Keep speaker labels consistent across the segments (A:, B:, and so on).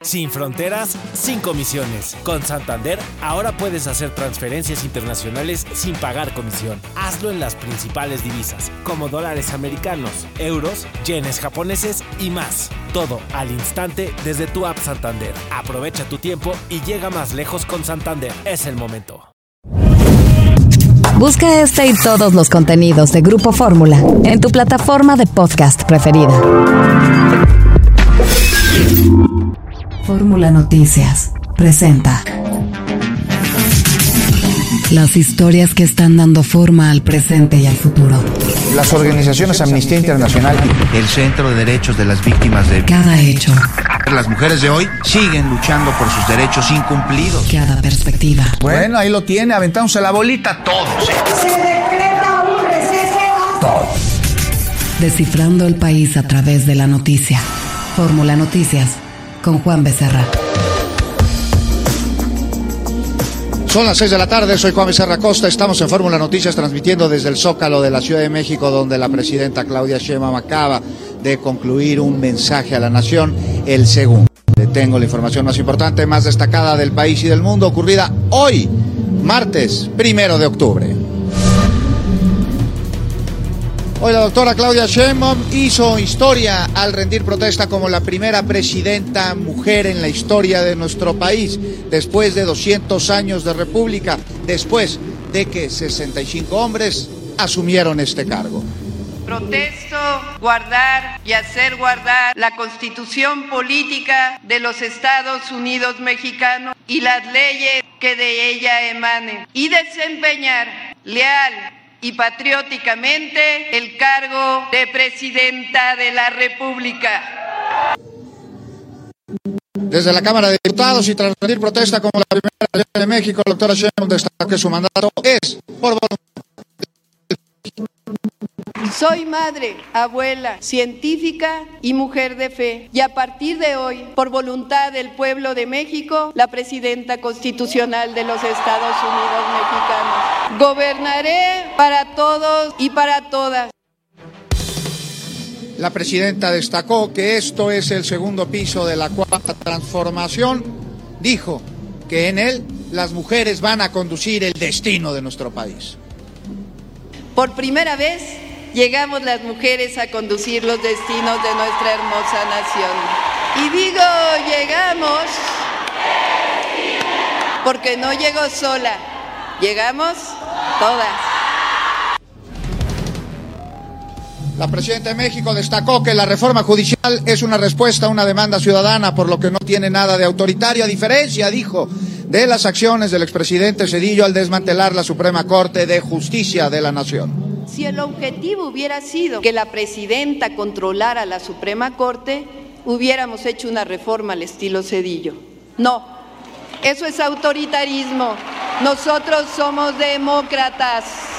A: Sin fronteras, sin comisiones. Con Santander, ahora puedes hacer transferencias internacionales sin pagar comisión. Hazlo en las principales divisas, como dólares americanos, euros, yenes japoneses y más. Todo al instante desde tu app Santander. Aprovecha tu tiempo y llega más lejos con Santander. Es el momento.
B: Busca este y todos los contenidos de Grupo Fórmula en tu plataforma de podcast preferida. Fórmula Noticias presenta las historias que están dando forma al presente y al futuro.
C: Las organizaciones Amnistía Internacional y
D: el Centro de Derechos de las Víctimas de
B: cada hecho.
D: Las mujeres de hoy siguen luchando por sus derechos incumplidos.
B: Cada perspectiva.
C: Bueno, ahí lo tiene, aventándose la bolita todos.
E: Se decreta un receso.
C: Todos.
B: Descifrando el país a través de la noticia. Fórmula Noticias con Juan Becerra.
F: Son las 6 de la tarde, soy Juan Becerra Costa, estamos en Fórmula Noticias transmitiendo desde el Zócalo de la Ciudad de México, donde la presidenta Claudia Sheinbaum acaba de concluir un mensaje a la nación, el segundo. Le tengo la información más importante, más destacada del país y del mundo, ocurrida hoy, martes 1 de octubre. Hoy la doctora Claudia Sheinbaum hizo historia al rendir protesta como la primera presidenta mujer en la historia de nuestro país, después de 200 años de república, después de que 65 hombres asumieron este cargo.
G: Protesto guardar y hacer guardar la Constitución política de los Estados Unidos mexicanos y las leyes que de ella emanen, y desempeñar leal y patrióticamente el cargo de presidenta de la República.
F: Desde la Cámara de Diputados y tras rendir protesta como la primera presidenta de México, la doctora Sheinbaum destacó que su mandato es por voluntad.
G: Soy madre, abuela, científica y mujer de fe, y a partir de hoy, por voluntad del pueblo de México, la presidenta constitucional de los Estados Unidos mexicanos. Gobernaré para todos y para todas.
F: La presidenta destacó que esto es el segundo piso de la cuarta transformación. Dijo que en él las mujeres van a conducir el destino de nuestro país.
G: Por primera vez, llegamos las mujeres a conducir los destinos de nuestra hermosa nación. Y digo llegamos porque no llego sola, llegamos todas.
F: La presidenta de México destacó que la reforma judicial es una respuesta a una demanda ciudadana, por lo que no tiene nada de autoritario, a diferencia, dijo, de las acciones del expresidente Zedillo al desmantelar la Suprema Corte de Justicia de la Nación.
G: Si el objetivo hubiera sido que la presidenta controlara la Suprema Corte, hubiéramos hecho una reforma al estilo Zedillo. No, eso es autoritarismo. Nosotros somos demócratas.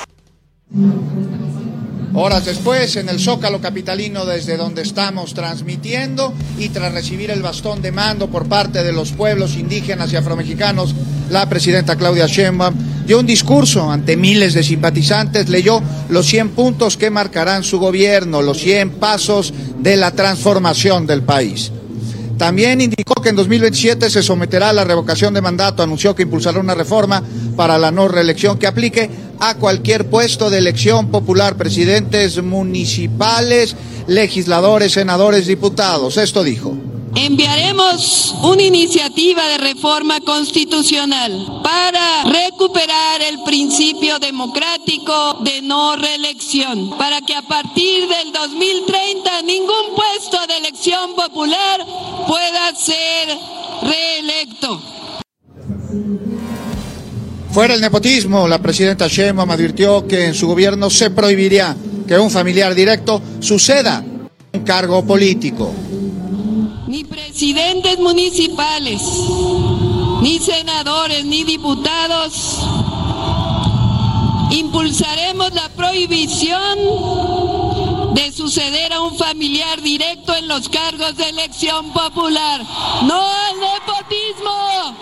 F: Horas después, en el Zócalo capitalino, desde donde estamos transmitiendo, y tras recibir el bastón de mando por parte de los pueblos indígenas y afromexicanos, la presidenta Claudia Sheinbaum dio un discurso ante miles de simpatizantes, leyó los 100 puntos que marcarán su gobierno, los 100 pasos de la transformación del país. También indicó que en 2027 se someterá a la revocación de mandato, anunció que impulsará una reforma para la no reelección que aplique a cualquier puesto de elección popular, presidentes municipales, legisladores, senadores, diputados. Esto dijo.
H: Enviaremos una iniciativa de reforma constitucional para recuperar el principio democrático de no reelección, para que a partir del 2030 ningún puesto de elección popular pueda ser reelecto.
F: Fuera el nepotismo, la presidenta Sheinbaum advirtió que en su gobierno se prohibiría que un familiar directo suceda un cargo político.
H: Ni presidentes municipales, ni senadores, ni diputados impulsaremos la prohibición de suceder a un familiar directo en los cargos de elección popular. ¡No al nepotismo!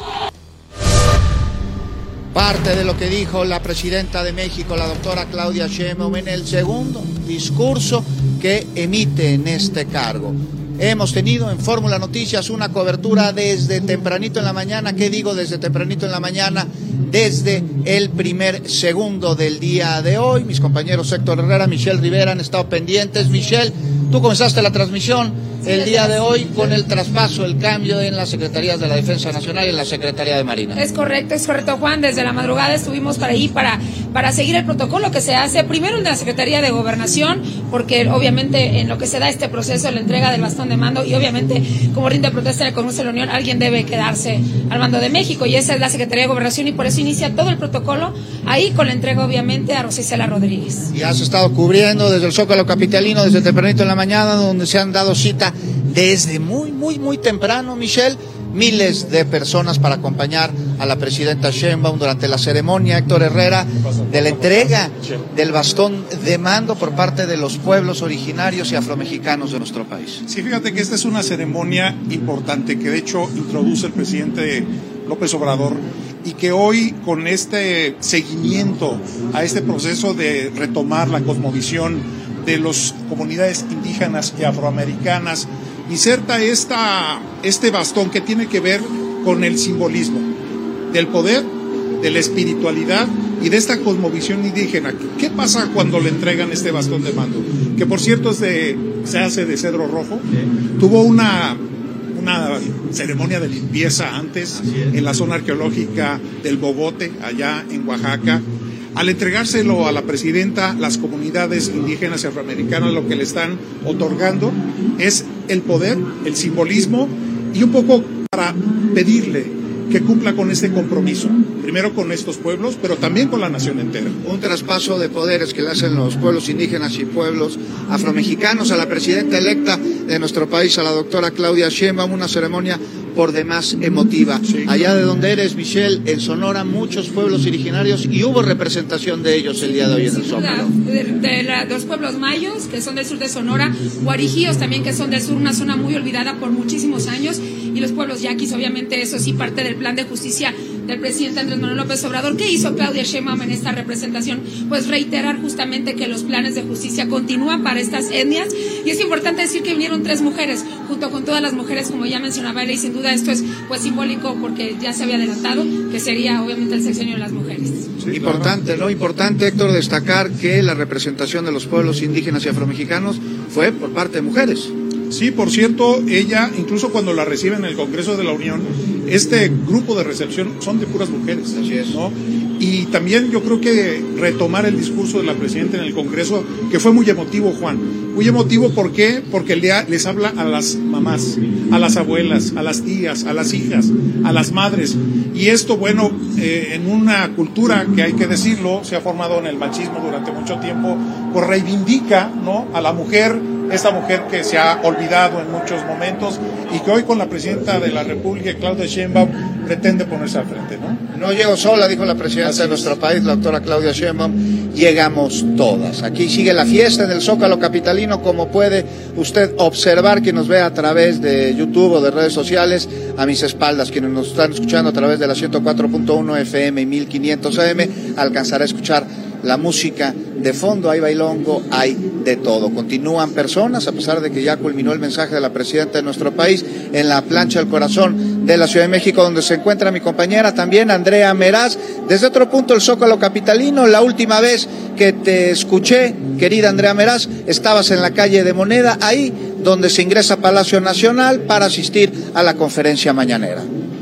F: Parte de lo que dijo la presidenta de México, la doctora Claudia Sheinbaum, en el segundo discurso que emite en este cargo. hemos tenido en Fórmula Noticias una cobertura desde tempranito en la mañana. ¿Qué digo desde tempranito en la mañana? Desde el primer segundo del día de hoy. Mis compañeros Héctor Herrera, Michelle Rivera han estado pendientes. Michelle, tú comenzaste la transmisión el día de hoy con el traspaso, el cambio en las Secretarías de la Defensa Nacional y en la Secretaría de Marina.
I: Es correcto, Juan. Desde la madrugada estuvimos para ahí para seguir el protocolo que se hace primero en la Secretaría de Gobernación, porque obviamente en lo que se da este proceso, la entrega del bastón de mando, y obviamente como rinde protesta en el Congreso de la Unión, alguien debe quedarse al mando de México, y esa es la Secretaría de Gobernación, y por eso inicia todo el protocolo ahí con la entrega obviamente a Rosa Isela Rodríguez.
F: Y has estado cubriendo desde el Zócalo capitalino, desde tempranito en la mañana, donde se han dado cita desde muy temprano, Michelle, miles de personas para acompañar a la presidenta Sheinbaum durante la ceremonia, Héctor Herrera, de la entrega del bastón de mando por parte de los pueblos originarios y afromexicanos de nuestro país.
J: Sí, fíjate que esta es una ceremonia importante que de hecho introduce el presidente López Obrador, y que hoy, con este seguimiento a este proceso de retomar la cosmovisión de las comunidades indígenas y afroamericanas, inserta este bastón que tiene que ver con el simbolismo del poder, de la espiritualidad y de esta cosmovisión indígena. ¿Qué pasa cuando le entregan este bastón de mando? Que por cierto se hace de cedro rojo. Tuvo una ceremonia de limpieza antes en la zona arqueológica del Bogote, allá en Oaxaca. Al entregárselo a la presidenta, las comunidades indígenas y afroamericanas lo que le están otorgando es el poder, el simbolismo, y un poco para pedirle que cumpla con este compromiso, primero con estos pueblos, pero también con la nación entera.
F: Un traspaso de poderes que le hacen los pueblos indígenas y pueblos afromexicanos a la presidenta electa de nuestro país, a la doctora Claudia Sheinbaum, una ceremonia por demás emotiva. Sí. Allá de donde eres, Michelle, en Sonora, muchos pueblos originarios, y hubo representación de ellos el día de hoy en el Zócalo.
I: De los pueblos mayos, que son del sur de Sonora, guarijíos también, que son del sur, una zona muy olvidada por muchísimos años, y los pueblos yaquis, obviamente, eso sí, parte del plan de justicia del presidente Andrés Manuel López Obrador. ¿Qué hizo Claudia Sheinbaum en esta representación? Pues reiterar justamente que los planes de justicia continúan para estas etnias, y es importante decir que vinieron 3 mujeres, junto con todas las mujeres, como ya mencionaba ella, y sin duda esto es pues simbólico, porque ya se había adelantado que sería obviamente el sexenio de las mujeres.
F: Sí, importante, ¿no? Importante, Héctor, destacar que la representación de los pueblos indígenas y afromexicanos fue por parte de mujeres.
J: Sí, por cierto, ella, incluso cuando la reciben en el Congreso de la Unión, este grupo de recepción son de puras mujeres.
F: Así es,
J: ¿no? Y también yo creo que retomar el discurso de la presidenta en el Congreso, que fue muy emotivo, Juan. Muy emotivo, ¿por qué? Porque les habla a las mamás, a las abuelas, a las tías, a las hijas, a las madres. Y esto, bueno, en una cultura que hay que decirlo, se ha formado en el machismo durante mucho tiempo, pues reivindica, ¿no?, a la mujer, esta mujer que se ha olvidado en muchos momentos, y que hoy con la presidenta de la República, Claudia Sheinbaum, pretende ponerse al frente, ¿no?
F: No llego sola, dijo la presidenta de nuestro país, la doctora Claudia Sheinbaum, llegamos todas. Aquí sigue la fiesta en el Zócalo capitalino, como puede usted observar, quien nos ve a través de YouTube o de redes sociales, a mis espaldas, quienes nos están escuchando a través de la 104.1 FM y 1500 AM, alcanzará a escuchar la música de fondo. Hay bailongo, hay de todo. Continúan personas, a pesar de que ya culminó el mensaje de la presidenta de nuestro país, en la plancha del corazón de la Ciudad de México, donde se encuentra mi compañera también, Andrea Meraz, desde otro punto del Zócalo capitalino. La última vez que te escuché, querida Andrea Meraz, estabas en la calle de Moneda, ahí donde se ingresa a Palacio Nacional para asistir a la conferencia mañanera.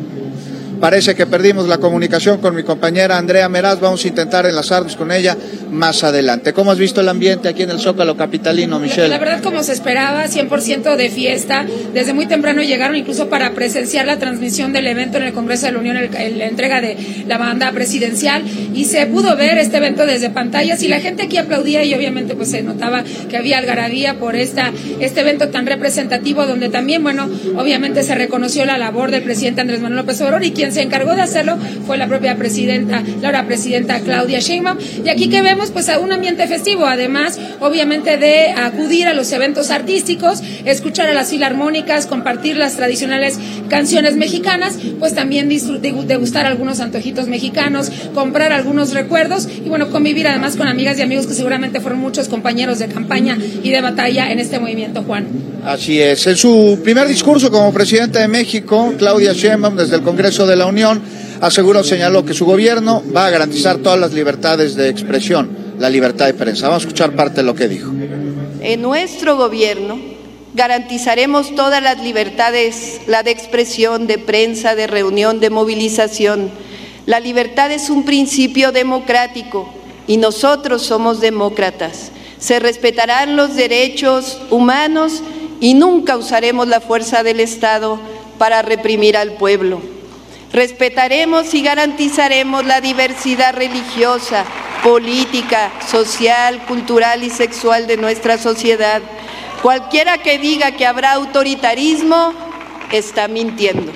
F: Parece que perdimos la comunicación con mi compañera Andrea Meraz. Vamos a intentar enlazarnos con ella más adelante. ¿Cómo has visto el ambiente aquí en el Zócalo capitalino, Michelle?
I: La verdad, como se esperaba, 100% de fiesta. Desde muy temprano llegaron incluso para presenciar la transmisión del evento en el Congreso de la Unión, la entrega de la banda presidencial, y se pudo ver este evento desde pantallas, y la gente aquí aplaudía, y obviamente pues se notaba que había algarabía por este evento tan representativo, donde también, bueno, obviamente se reconoció la labor del presidente Andrés Manuel López Obrador, y quien quien se encargó de hacerlo fue la propia presidenta, la ahora presidenta Claudia Sheinbaum. Y aquí que vemos, pues, a un ambiente festivo, además, obviamente, de acudir a los eventos artísticos, escuchar a las filarmónicas, compartir las tradicionales canciones mexicanas, pues también degustar algunos antojitos mexicanos, comprar algunos recuerdos y, bueno, convivir además con amigas y amigos que seguramente fueron muchos compañeros de campaña y de batalla en este movimiento, Juan.
F: Así es. En su primer discurso como presidenta de México, Claudia Sheinbaum, desde el Congreso de la Unión, señaló que su gobierno va a garantizar todas las libertades de expresión, la libertad de prensa. Vamos a escuchar parte de lo que dijo.
G: En nuestro gobierno garantizaremos todas las libertades, la de expresión, de prensa, de reunión, de movilización. La libertad es un principio democrático y nosotros somos demócratas. Se respetarán los derechos humanos y nunca usaremos la fuerza del Estado para reprimir al pueblo. Respetaremos y garantizaremos la diversidad religiosa, política, social, cultural y sexual de nuestra sociedad. Cualquiera que diga que habrá autoritarismo está mintiendo.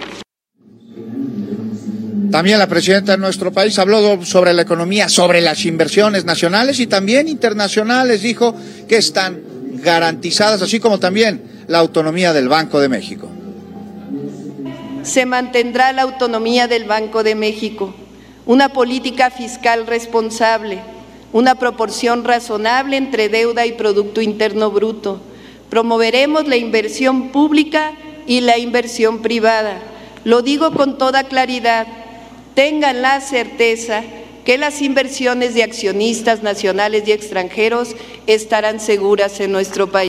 F: También la presidenta de nuestro país habló sobre la economía, sobre las inversiones nacionales y también internacionales. Dijo que están garantizadas, así como también la autonomía del Banco de México.
G: Se mantendrá la autonomía del Banco de México, una política fiscal responsable, una proporción razonable entre deuda y Producto Interno Bruto. Promoveremos la inversión pública y la inversión privada. Lo digo con toda claridad. Tengan la certeza que las inversiones de accionistas nacionales y extranjeros estarán seguras en nuestro país.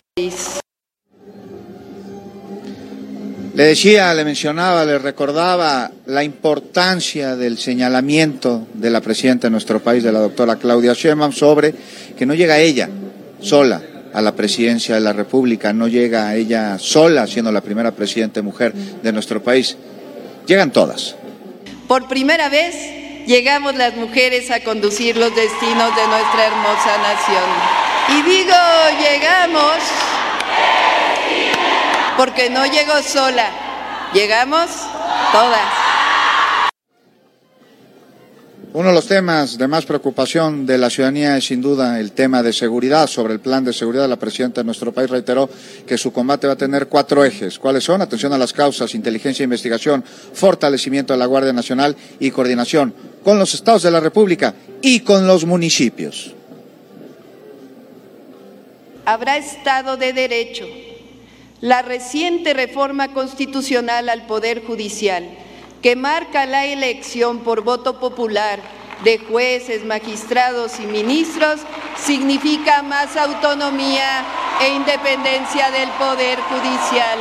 F: Le mencionaba, le recordaba la importancia del señalamiento de la presidenta de nuestro país, de la doctora Claudia Sheinbaum, sobre que no llega ella sola a la presidencia de la República, no llega ella sola siendo la primera presidenta mujer de nuestro país, llegan todas.
G: Por primera vez llegamos las mujeres a conducir los destinos de nuestra hermosa nación. Y digo llegamos porque no llegó sola, llegamos todas.
F: Uno de los temas de más preocupación de la ciudadanía es sin duda el tema de seguridad. Sobre el plan de seguridad, la presidenta de nuestro país reiteró que su combate va a tener 4 ejes. ¿Cuáles son? Atención a las causas, inteligencia e investigación, fortalecimiento de la Guardia Nacional y coordinación con los estados de la República y con los municipios.
G: Habrá Estado de Derecho. La reciente reforma constitucional al Poder Judicial, que marca la elección por voto popular de jueces, magistrados y ministros, significa más autonomía e independencia del Poder Judicial.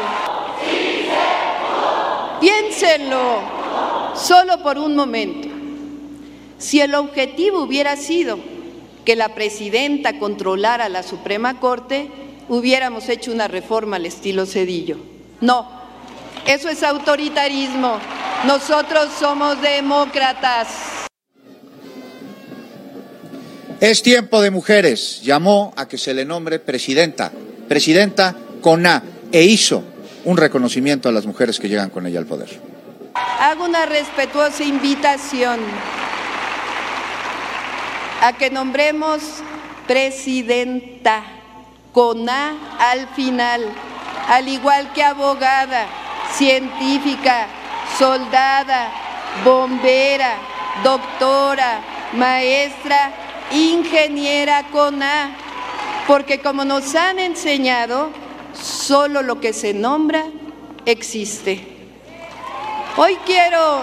G: Piénsenlo, solo por un momento. Si el objetivo hubiera sido que la presidenta controlara la Suprema Corte, hubiéramos hecho una reforma al estilo Zedillo. No, eso es autoritarismo. Nosotros somos demócratas.
F: Es tiempo de mujeres. Llamó a que se le nombre presidenta con A, e hizo un reconocimiento a las mujeres que llegan con ella al poder.
G: Hago una respetuosa invitación a que nombremos presidenta con A al final, al igual que abogada, científica, soldada, bombera, doctora, maestra, ingeniera con A, porque como nos han enseñado, solo lo que se nombra existe. Hoy quiero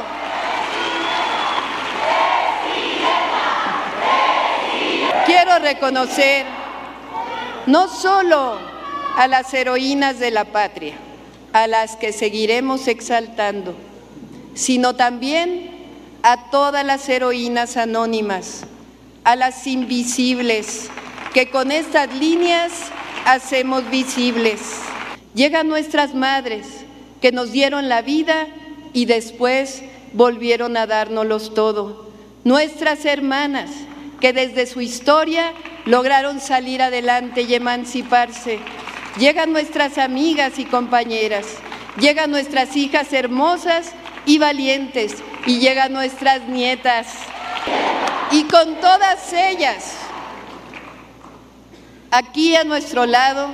G: reconocer no solo a las heroínas de la patria, a las que seguiremos exaltando, sino también a todas las heroínas anónimas, a las invisibles, que con estas líneas hacemos visibles. Llegan nuestras madres, que nos dieron la vida y después volvieron a dárnoslos todo. Nuestras hermanas, que desde su historia lograron salir adelante y emanciparse. Llegan nuestras amigas y compañeras, llegan nuestras hijas hermosas y valientes, y llegan nuestras nietas. Y con todas ellas, aquí a nuestro lado,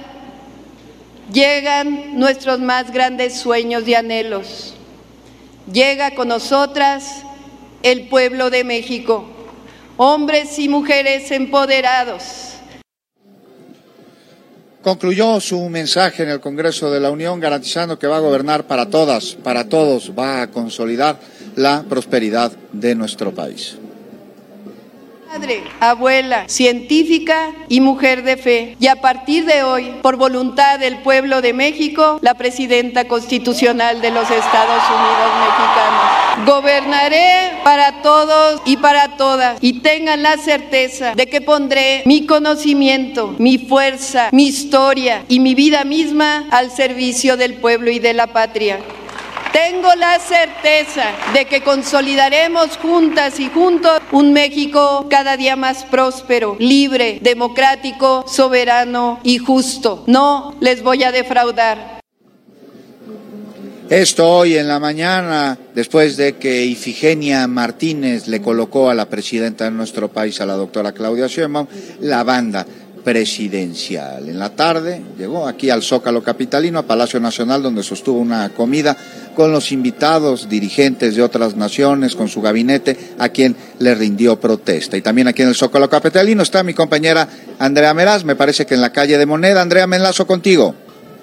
G: llegan nuestros más grandes sueños y anhelos. Llega con nosotras el pueblo de México, hombres y mujeres empoderados.
F: Concluyó su mensaje en el Congreso de la Unión garantizando que va a gobernar para todas, para todos, va a consolidar la prosperidad de nuestro país.
G: Madre, abuela, científica y mujer de fe. Y a partir de hoy, por voluntad del pueblo de México, la presidenta constitucional de los Estados Unidos mexicanos. Gobernaré para todos y para todas. Y tengan la certeza de que pondré mi conocimiento, mi fuerza, mi historia y mi vida misma al servicio del pueblo y de la patria. Tengo la certeza de que consolidaremos juntas y juntos un México cada día más próspero, libre, democrático, soberano y justo. No les voy a defraudar.
F: Esto hoy en la mañana, después de que Ifigenia Martínez le colocó a la presidenta de nuestro país, a la doctora Claudia Sheinbaum, la banda presidencial. En la tarde llegó aquí al Zócalo capitalino, a Palacio Nacional, donde sostuvo una comida con los invitados, dirigentes de otras naciones, con su gabinete, a quien le rindió protesta. Y también aquí en el Zócalo capitalino está mi compañera Andrea Meraz, me parece que en la calle de Moneda. Andrea, me enlazo contigo.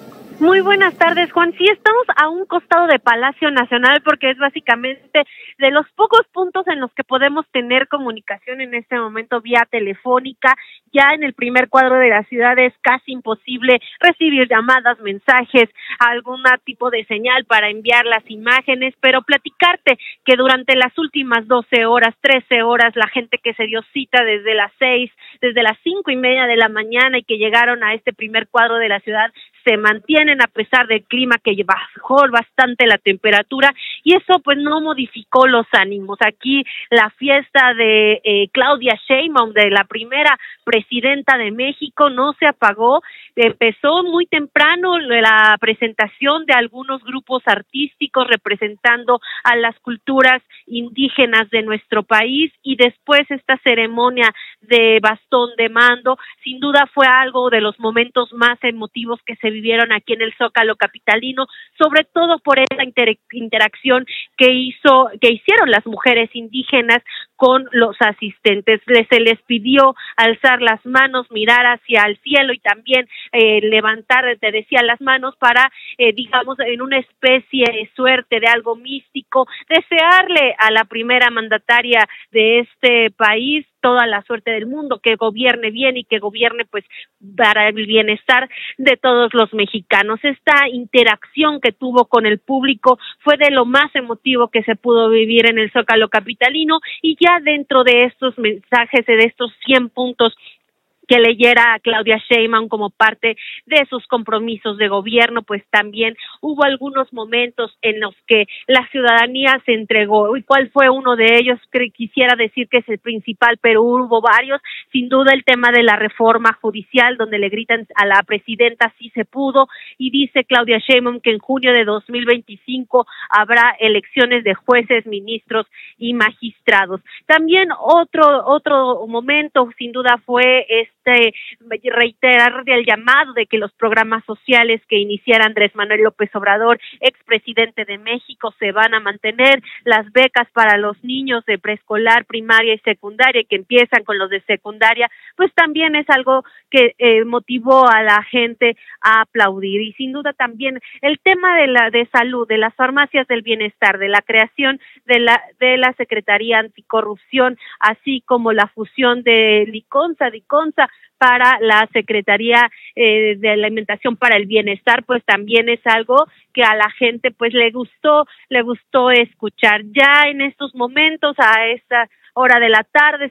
K: Muy buenas tardes, Juan. Sí, estamos a un costado de Palacio Nacional porque es básicamente de los pocos puntos en los que podemos tener comunicación en este momento vía telefónica. Ya en el primer cuadro de la ciudad es casi imposible recibir llamadas, mensajes, algún tipo de señal para enviar las imágenes, pero platicarte que durante las últimas 12 horas, 13 horas, la gente que se dio cita desde las 6, desde las 5:30 de la mañana y que llegaron a este primer cuadro de la ciudad, se mantienen a pesar del clima que bajó bastante la temperatura y eso pues no modificó los ánimos. Aquí la fiesta de Claudia Sheinbaum, de la primera presidenta de México, no se apagó. Empezó muy temprano la presentación de algunos grupos artísticos representando a las culturas indígenas de nuestro país y después esta ceremonia de bastón de mando. Sin duda fue algo de los momentos más emotivos que se vivieron aquí en el Zócalo capitalino, sobre todo por esa interacción que hicieron las mujeres indígenas con los asistentes. Se les pidió alzar las manos, mirar hacia el cielo y también levantar, te decía, las manos para, digamos, en una especie de suerte, de algo místico, desearle a la primera mandataria de este país toda la suerte del mundo, que gobierne bien y que gobierne pues para el bienestar de todos los mexicanos. Esta interacción que tuvo con el público fue de lo más emotivo que se pudo vivir en el Zócalo capitalino y ya dentro de estos mensajes, de estos 100 puntos que leyera a Claudia Sheinbaum como parte de sus compromisos de gobierno, pues también hubo algunos momentos en los que la ciudadanía se entregó. ¿Y cuál fue uno de ellos? Quisiera decir que es el principal, pero hubo varios. Sin duda el tema de la reforma judicial, donde le gritan a la presidenta sí se pudo, y dice Claudia Sheinbaum que en junio de 2025 habrá elecciones de jueces, ministros y magistrados. También otro momento, sin duda, fue reiterar el llamado de que los programas sociales que iniciara Andrés Manuel López Obrador, expresidente de México, se van a mantener. Las becas para los niños de preescolar, primaria y secundaria, que empiezan con los de secundaria, pues también es algo que motivó a la gente a aplaudir. Y sin duda también el tema de salud, de las farmacias del bienestar, de la creación de la Secretaría Anticorrupción, así como la fusión de DICONSA para la Secretaría de Alimentación para el Bienestar, pues también es algo que a la gente pues le gustó escuchar. Ya en estos momentos, a esta hora de la tarde,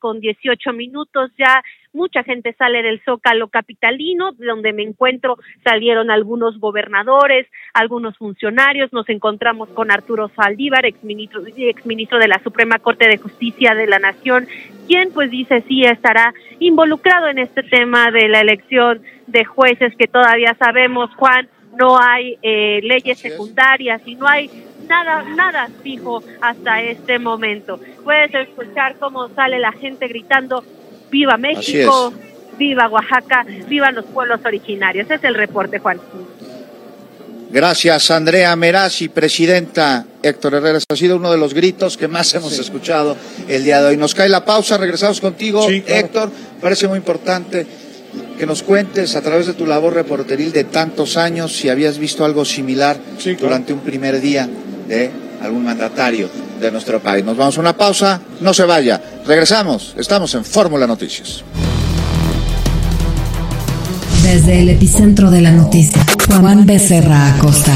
K: 6:18, ya mucha gente sale del Zócalo capitalino, donde me encuentro. Salieron algunos gobernadores, algunos funcionarios. Nos encontramos con Arturo Saldívar, exministro de la Suprema Corte de Justicia de la Nación, quien pues dice sí estará involucrado en este tema de la elección de jueces, que todavía sabemos, Juan, no hay leyes secundarias y no hay nada fijo hasta este momento. Puedes escuchar cómo sale la gente gritando ¡Viva México! ¡Viva Oaxaca! ¡Vivan los pueblos originarios! Ese es el reporte, Juan.
F: Gracias, Andrea Merazzi, presidenta. Héctor Herrera, ha sido uno de los gritos que más hemos escuchado el día de hoy. Nos cae la pausa, regresamos contigo, claro. Héctor, parece muy importante que nos cuentes a través de tu labor reporteril de tantos años si habías visto algo similar durante un primer día de algún mandatario de nuestro país. Nos vamos a una pausa, no se vaya, regresamos, estamos en Fórmula Noticias.
B: Desde el epicentro de la noticia, Juan Becerra Acosta.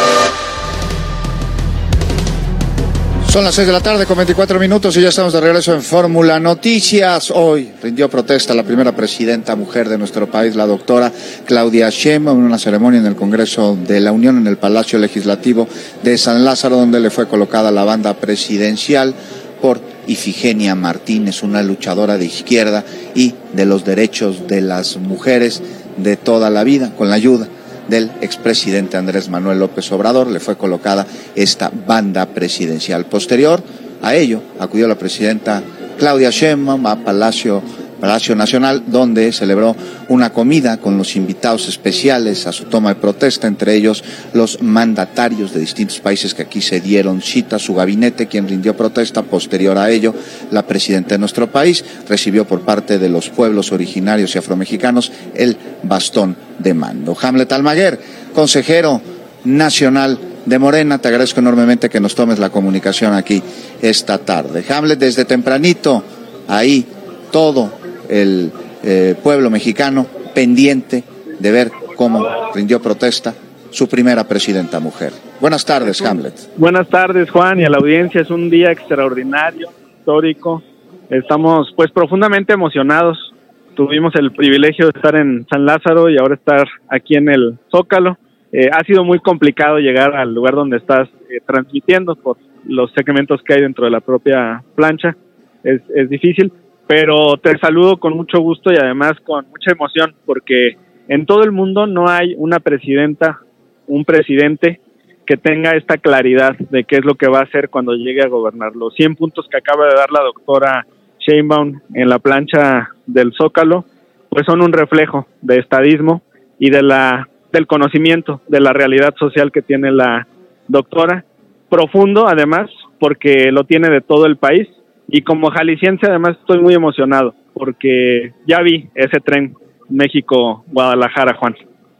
F: Son las 6 de la tarde con 24 minutos y ya estamos de regreso en Fórmula Noticias. Hoy rindió protesta la primera presidenta mujer de nuestro país, la doctora Claudia Sheinbaum, en una ceremonia en el Congreso de la Unión, en el Palacio Legislativo de San Lázaro, donde le fue colocada la banda presidencial por Ifigenia Martínez, una luchadora de izquierda y de los derechos de las mujeres de toda la vida. Con la ayuda del expresidente Andrés Manuel López Obrador le fue colocada esta banda presidencial. Posterior a ello acudió la presidenta Claudia Sheinbaum a Palacio Nacional, donde celebró una comida con los invitados especiales a su toma de protesta, entre ellos los mandatarios de distintos países que aquí se dieron cita. Su gabinete, quien rindió protesta. Posterior a ello, la presidenta de nuestro país recibió por parte de los pueblos originarios y afromexicanos el bastón de mando. Hamlet Almaguer, consejero nacional de Morena, te agradezco enormemente que nos tomes la comunicación aquí esta tarde. Hamlet, desde tempranito, ahí todo el pueblo mexicano pendiente de ver cómo rindió protesta su primera presidenta mujer. Buenas tardes, Hamlet.
L: Buenas tardes, Juan, y a la audiencia. Es un día extraordinario, histórico. Estamos pues profundamente emocionados. Tuvimos el privilegio de estar en San Lázaro y ahora estar aquí en el Zócalo. Ha sido muy complicado llegar al lugar donde estás transmitiendo por los segmentos que hay dentro de la propia plancha. Es difícil. Pero te saludo con mucho gusto y además con mucha emoción, porque en todo el mundo no hay una presidenta, un presidente que tenga esta claridad de qué es lo que va a hacer cuando llegue a gobernar. Los 100 puntos que acaba de dar la doctora Sheinbaum en la plancha del Zócalo, pues son un reflejo de estadismo y del conocimiento de la realidad social que tiene la doctora. Profundo, además, porque lo tiene de todo el país. Y como jalisciense, además, estoy muy emocionado porque ya vi ese tren México-Guadalajara, Juan.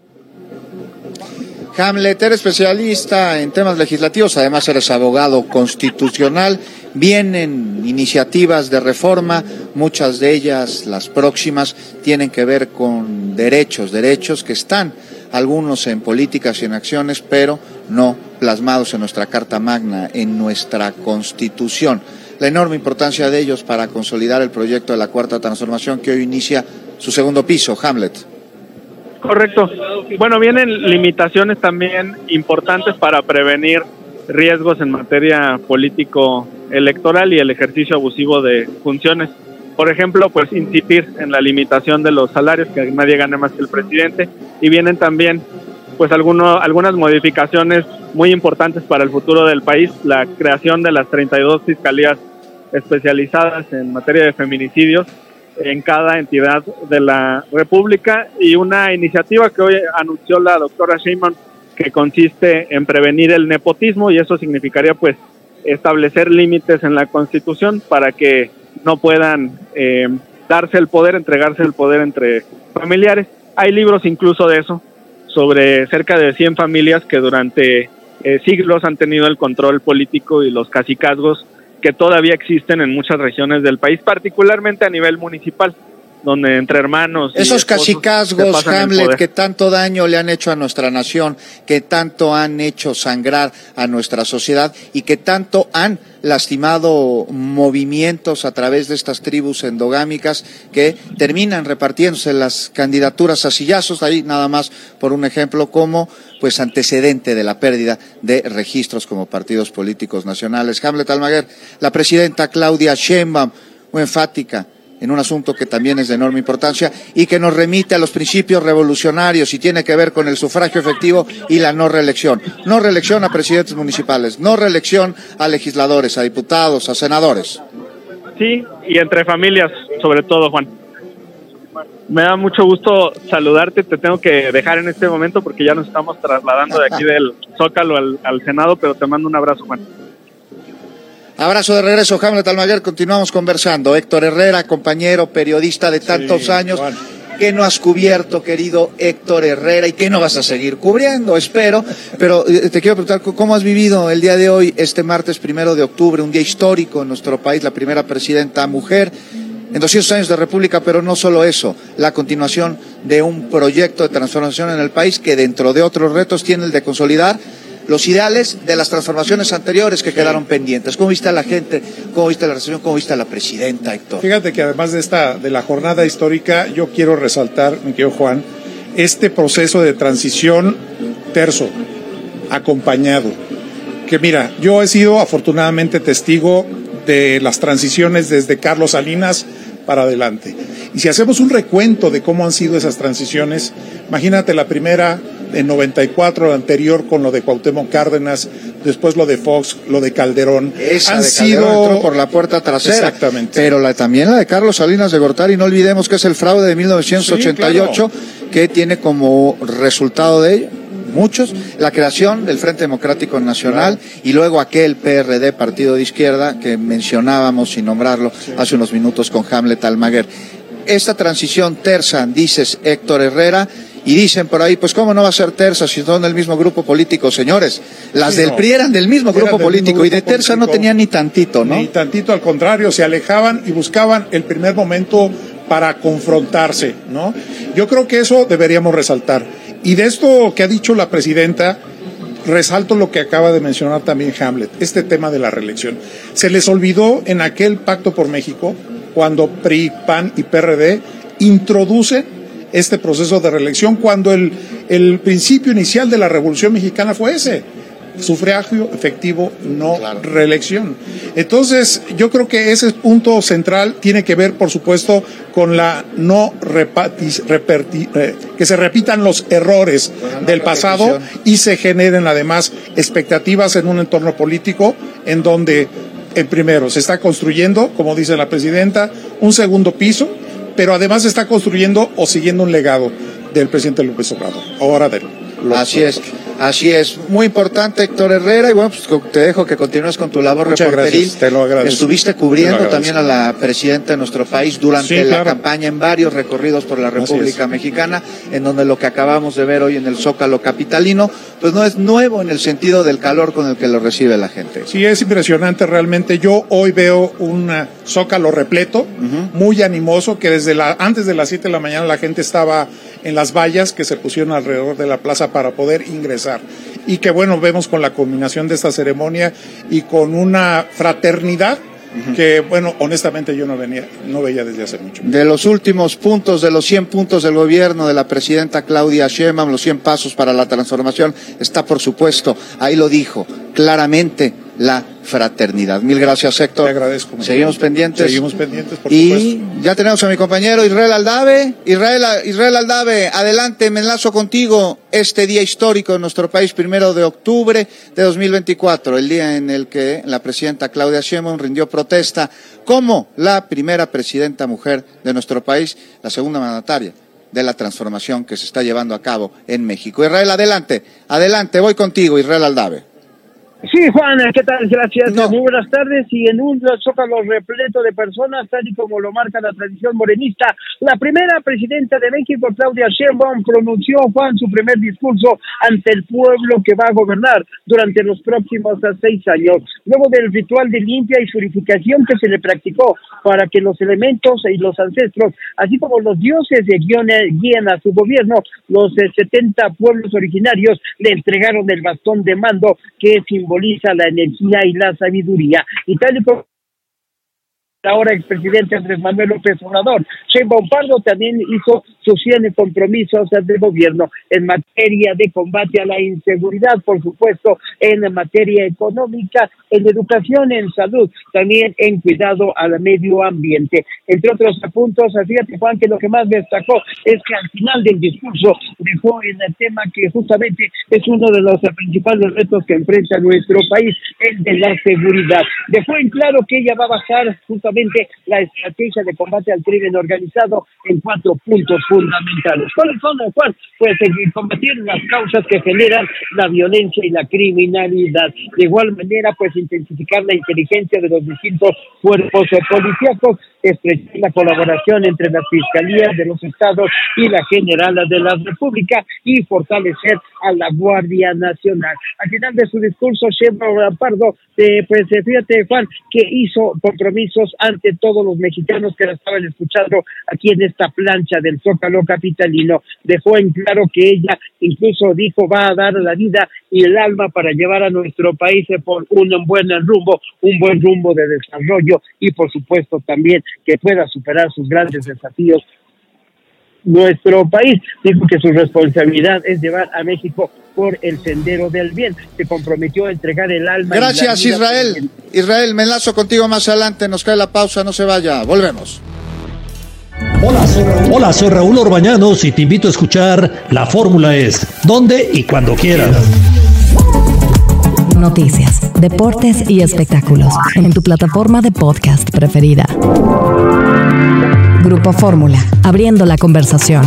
F: Hamlet, eres especialista en temas legislativos, además eres abogado constitucional. Vienen iniciativas de reforma, muchas de ellas, las próximas, tienen que ver con derechos que están, algunos en políticas y en acciones, pero no plasmados en nuestra Carta Magna, en nuestra Constitución. La enorme importancia de ellos para consolidar el proyecto de la Cuarta Transformación que hoy inicia su segundo piso, Hamlet.
L: Correcto. Bueno, vienen limitaciones también importantes para prevenir riesgos en materia político-electoral y el ejercicio abusivo de funciones. Por ejemplo, pues insistir en la limitación de los salarios, que nadie gane más que el presidente, y vienen también pues algunas modificaciones muy importantes para el futuro del país, la creación de las 32 fiscalías especializadas en materia de feminicidios en cada entidad de la República y una iniciativa que hoy anunció la doctora Sheinbaum que consiste en prevenir el nepotismo, y eso significaría pues establecer límites en la Constitución para que no puedan darse el poder, entregarse el poder entre familiares. Hay libros incluso de eso, sobre cerca de 100 familias que durante siglos han tenido el control político y los cacicazgos que todavía existen en muchas regiones del país, particularmente a nivel municipal, donde entre hermanos... Esos
F: cacicazgos, Hamlet, que tanto daño le han hecho a nuestra nación, que tanto han hecho sangrar a nuestra sociedad y que tanto han lastimado movimientos a través de estas tribus endogámicas que terminan repartiéndose las candidaturas a sillazos, ahí nada más por un ejemplo como pues antecedente de la pérdida de registros como partidos políticos nacionales. Hamlet Almaguer, la presidenta Claudia Sheinbaum, muy enfática en un asunto que también es de enorme importancia y que nos remite a los principios revolucionarios y tiene que ver con el sufragio efectivo y la no reelección. No reelección a presidentes municipales, no reelección a legisladores, a diputados, a senadores.
L: Sí, y entre familias, sobre todo, Juan. Me da mucho gusto saludarte, te tengo que dejar en este momento porque ya nos estamos trasladando de aquí del Zócalo al Senado, pero te mando un abrazo, Juan.
F: Abrazo de regreso, Hamlet Almaguer, continuamos conversando. Héctor Herrera, compañero, periodista de tantos años. Juan. ¿Qué no has cubierto, querido Héctor Herrera, y qué no vas a seguir cubriendo? Espero, pero te quiero preguntar, ¿cómo has vivido el día de hoy, este martes 1 de octubre, un día histórico en nuestro país, la primera presidenta mujer en 200 años de república, pero no solo eso, la continuación de un proyecto de transformación en el país que dentro de otros retos tiene el de consolidar los ideales de las transformaciones anteriores que quedaron pendientes? ¿Cómo viste a la gente? ¿Cómo viste la recepción? ¿Cómo viste a la presidenta, Héctor?
J: Fíjate que además de la jornada histórica, yo quiero resaltar, mi querido Juan, este proceso de transición terso, acompañado. Que mira, yo he sido afortunadamente testigo de las transiciones desde Carlos Salinas para adelante. Y si hacemos un recuento de cómo han sido esas transiciones, imagínate la primera en 94, la anterior con lo de Cuauhtémoc Cárdenas, después lo de Fox, lo de Calderón.
F: Esa han de Calderón sido entró por la puerta trasera.
J: Exactamente.
F: Pero también la de Carlos Salinas de Gortari, no olvidemos que es el fraude de 1988, sí, claro, que tiene como resultado de ello muchos, la creación del Frente Democrático Nacional, claro, y luego aquel PRD, partido de izquierda, que mencionábamos sin nombrarlo hace unos minutos con Hamlet Almaguer. Esta transición tersa, dices, Héctor Herrera, y dicen por ahí, pues cómo no va a ser tersa si son del mismo grupo político, señores. Las del PRI eran del mismo grupo político y de tersa no tenían ni tantito, ¿no?
J: Ni tantito, al contrario, se alejaban y buscaban el primer momento para confrontarse, ¿no? Yo creo que eso deberíamos resaltar. Y de esto que ha dicho la presidenta, resalto lo que acaba de mencionar también Hamlet, este tema de la reelección. Se les olvidó en aquel Pacto por México, cuando PRI, PAN y PRD introducen este proceso de reelección, cuando el principio inicial de la Revolución Mexicana fue ese: sufragio efectivo, no reelección. Entonces, yo creo que ese punto central tiene que ver, por supuesto, con la que se repitan los errores del pasado y se generen además expectativas en un entorno político en donde, primero, se está construyendo, como dice la presidenta, un segundo piso, pero además se está construyendo o siguiendo un legado del presidente López Obrador, ahora de López.
F: Así es. Muy importante, Héctor Herrera, y bueno, pues te dejo que continúes con tu labor reporteril.
J: Gracias, te lo agradezco.
F: Estuviste cubriendo también a la presidenta de nuestro país durante la campaña en varios recorridos por la República Mexicana, en donde lo que acabamos de ver hoy en el Zócalo capitalino, pues no es nuevo en el sentido del calor con el que lo recibe la gente.
J: Sí, es impresionante realmente. Yo hoy veo un Zócalo repleto, muy animoso, que antes de las 7 de la mañana la gente estaba en las vallas que se pusieron alrededor de la plaza para poder ingresar. Y que bueno, vemos con la culminación de esta ceremonia y con una fraternidad que bueno, honestamente yo no veía desde hace mucho.
F: De los últimos puntos, de los 100 puntos del gobierno de la presidenta Claudia Sheinbaum, los 100 pasos para la transformación, está por supuesto, ahí lo dijo claramente, la fraternidad. Mil gracias, Héctor.
J: Te agradezco.
F: Seguimos pendientes.
J: Seguimos pendientes, por
F: supuesto.
J: Y
F: ya tenemos a mi compañero Israel Aldave. Israel Aldave, adelante, me enlazo contigo. Este día histórico en nuestro país, 1 de octubre de 2024, el día en el que la presidenta Claudia Sheinbaum rindió protesta como la primera presidenta mujer de nuestro país, la segunda mandataria de la transformación que se está llevando a cabo en México. Israel, adelante, voy contigo, Israel Aldave.
M: Sí, Juan, ¿qué tal? Gracias. Muy buenas tardes. Y en un Zócalo repleto de personas, tal y como lo marca la tradición morenista, la primera presidenta de México, Claudia Sheinbaum, pronunció, Juan, su primer discurso ante el pueblo que va a gobernar durante los próximos 6 años. Luego del ritual de limpia y purificación que se le practicó para que los elementos y los ancestros, así como los dioses guíen a su gobierno, los 70 pueblos originarios le entregaron el bastón de mando que simboliza la energía y la sabiduría. Y tal y como ahora expresidente Andrés Manuel López Obrador. Sheinbaum Pardo también hizo sus 100 compromisos de gobierno en materia de combate a la inseguridad, por supuesto, en materia económica, en educación, en salud, también en cuidado al medio ambiente. Entre otros puntos, fíjate, Juan, que lo que más destacó es que al final del discurso dejó en el tema que justamente es uno de los principales retos que enfrenta nuestro país, el de la seguridad. Dejó en claro que ella va a basar justamente la estrategia de combate al crimen organizado en 4 puntos fundamentales. ¿Cuáles son, Juan? Pues combatir las causas que generan la violencia y la criminalidad. De igual manera, pues intensificar la inteligencia de los distintos cuerpos policíacos, estrechar la colaboración entre las fiscalías de los estados y la General de la República y fortalecer a la Guardia Nacional. Al final de su discurso, Sheinbaum Pardo, pues fíjate, Juan, que hizo compromisos ante todos los mexicanos que la estaban escuchando aquí en esta plancha del Zócalo capitalino. Dejó en claro que ella incluso dijo va a dar la vida y el alma para llevar a nuestro país por un buen rumbo de desarrollo y por supuesto también que pueda superar sus grandes desafíos nuestro país. Dijo que su responsabilidad es llevar a México por el sendero del bien. Se comprometió a entregar el alma.
F: Gracias, Israel. Israel, me enlazo contigo más adelante. Nos cae la pausa, no se vaya. Volvemos.
N: Hola, soy Raúl Orbañanos y te invito a escuchar La Fórmula Es, donde y cuando quieras.
B: Noticias, deportes y espectáculos en tu plataforma de podcast preferida. Grupo Fórmula, abriendo la conversación.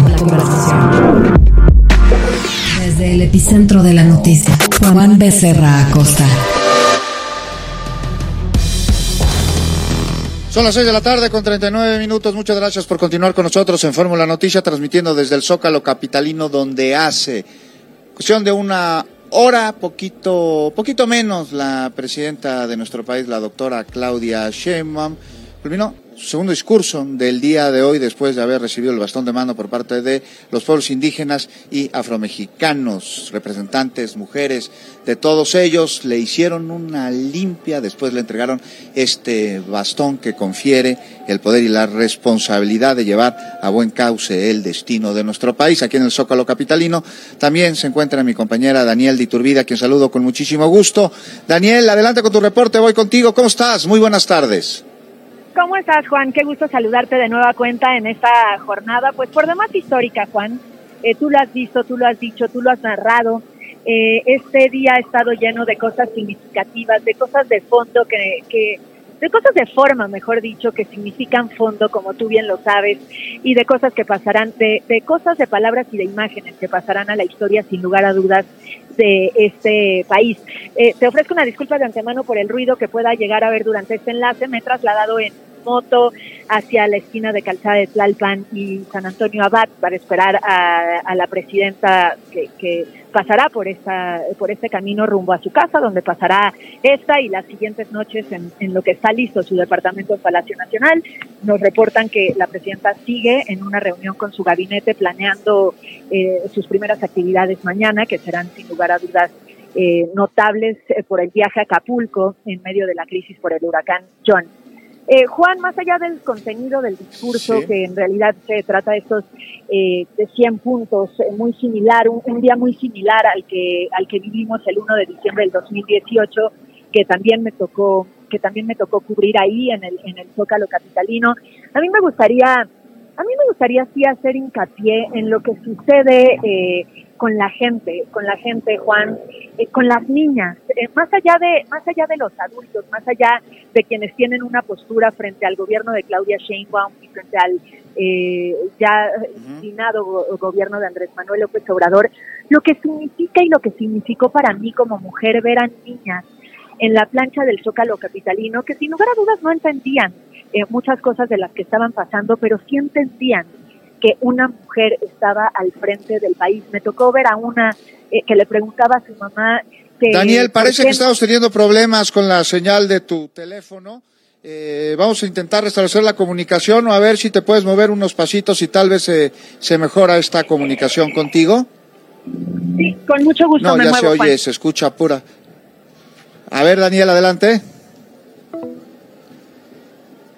B: Desde el epicentro de la noticia, Juan Becerra Acosta.
F: Son las 6 de la tarde con 39 minutos. Muchas gracias por continuar con nosotros en Fórmula Noticia, transmitiendo desde el Zócalo capitalino, donde hace cuestión de una hora, poquito menos, la presidenta de nuestro país, la doctora Claudia Sheinbaum, culminó su segundo discurso del día de hoy después de haber recibido el bastón de mando por parte de los pueblos indígenas y afromexicanos, representantes, mujeres, de todos ellos. Le hicieron una limpia, después le entregaron este bastón que confiere el poder y la responsabilidad de llevar a buen cauce el destino de nuestro país. Aquí en el Zócalo capitalino también se encuentra mi compañera Daniel de Iturbide, a quien saludo con muchísimo gusto. Daniel, adelante con tu reporte, voy contigo. ¿Cómo estás? Muy buenas tardes.
O: ¿Cómo estás, Juan? Qué gusto saludarte de nueva cuenta en esta jornada, pues por demás histórica, Juan. Tú lo has visto, tú lo has dicho, tú lo has narrado. Este día ha estado lleno de cosas significativas, de cosas de fondo, de cosas de forma, mejor dicho, que significan fondo, como tú bien lo sabes, y de cosas que pasarán, de cosas, de palabras y de imágenes que pasarán a la historia sin lugar a dudas de este país. Te ofrezco una disculpa de antemano por el ruido que pueda llegar a haber durante este enlace. Me he trasladado en moto hacia la esquina de Calzada de Tlalpan y San Antonio Abad para esperar a la presidenta que pasará por este camino rumbo a su casa, donde pasará esta y las siguientes noches en lo que está listo su departamento en Palacio Nacional. Nos reportan que la presidenta sigue en una reunión con su gabinete planeando sus primeras actividades mañana, que serán sin lugar a dudas notables por el viaje a Acapulco en medio de la crisis por el huracán John. Juan, más allá del contenido del discurso, sí, que en realidad se trata de estos de 100 puntos, muy similar, un día muy similar al que vivimos el 1 de diciembre del 2018, que también me tocó cubrir ahí en el Zócalo capitalino. A mí me gustaría sí hacer hincapié en lo que sucede con la gente, Juan, con las niñas, más allá de los adultos, más allá de quienes tienen una postura frente al gobierno de Claudia Sheinbaum y frente al ya finado gobierno de Andrés Manuel López Obrador, lo que significa y lo que significó para mí como mujer ver a niñas en la plancha del Zócalo capitalino, que sin lugar a dudas no entendían muchas cosas de las que estaban pasando, pero sí entendían que una mujer estaba al frente del país. Me tocó ver a una que le preguntaba a su mamá...
F: Daniel, parece que estamos teniendo problemas con la señal de tu teléfono. Vamos a intentar restablecer la comunicación o a ver si te puedes mover unos pasitos y tal vez se mejora esta comunicación contigo.
O: Sí, con mucho gusto.
F: No,
O: me
F: ya
O: muevo,
F: se oye,
O: Juan.
F: Se escucha pura. A ver, Daniel, adelante.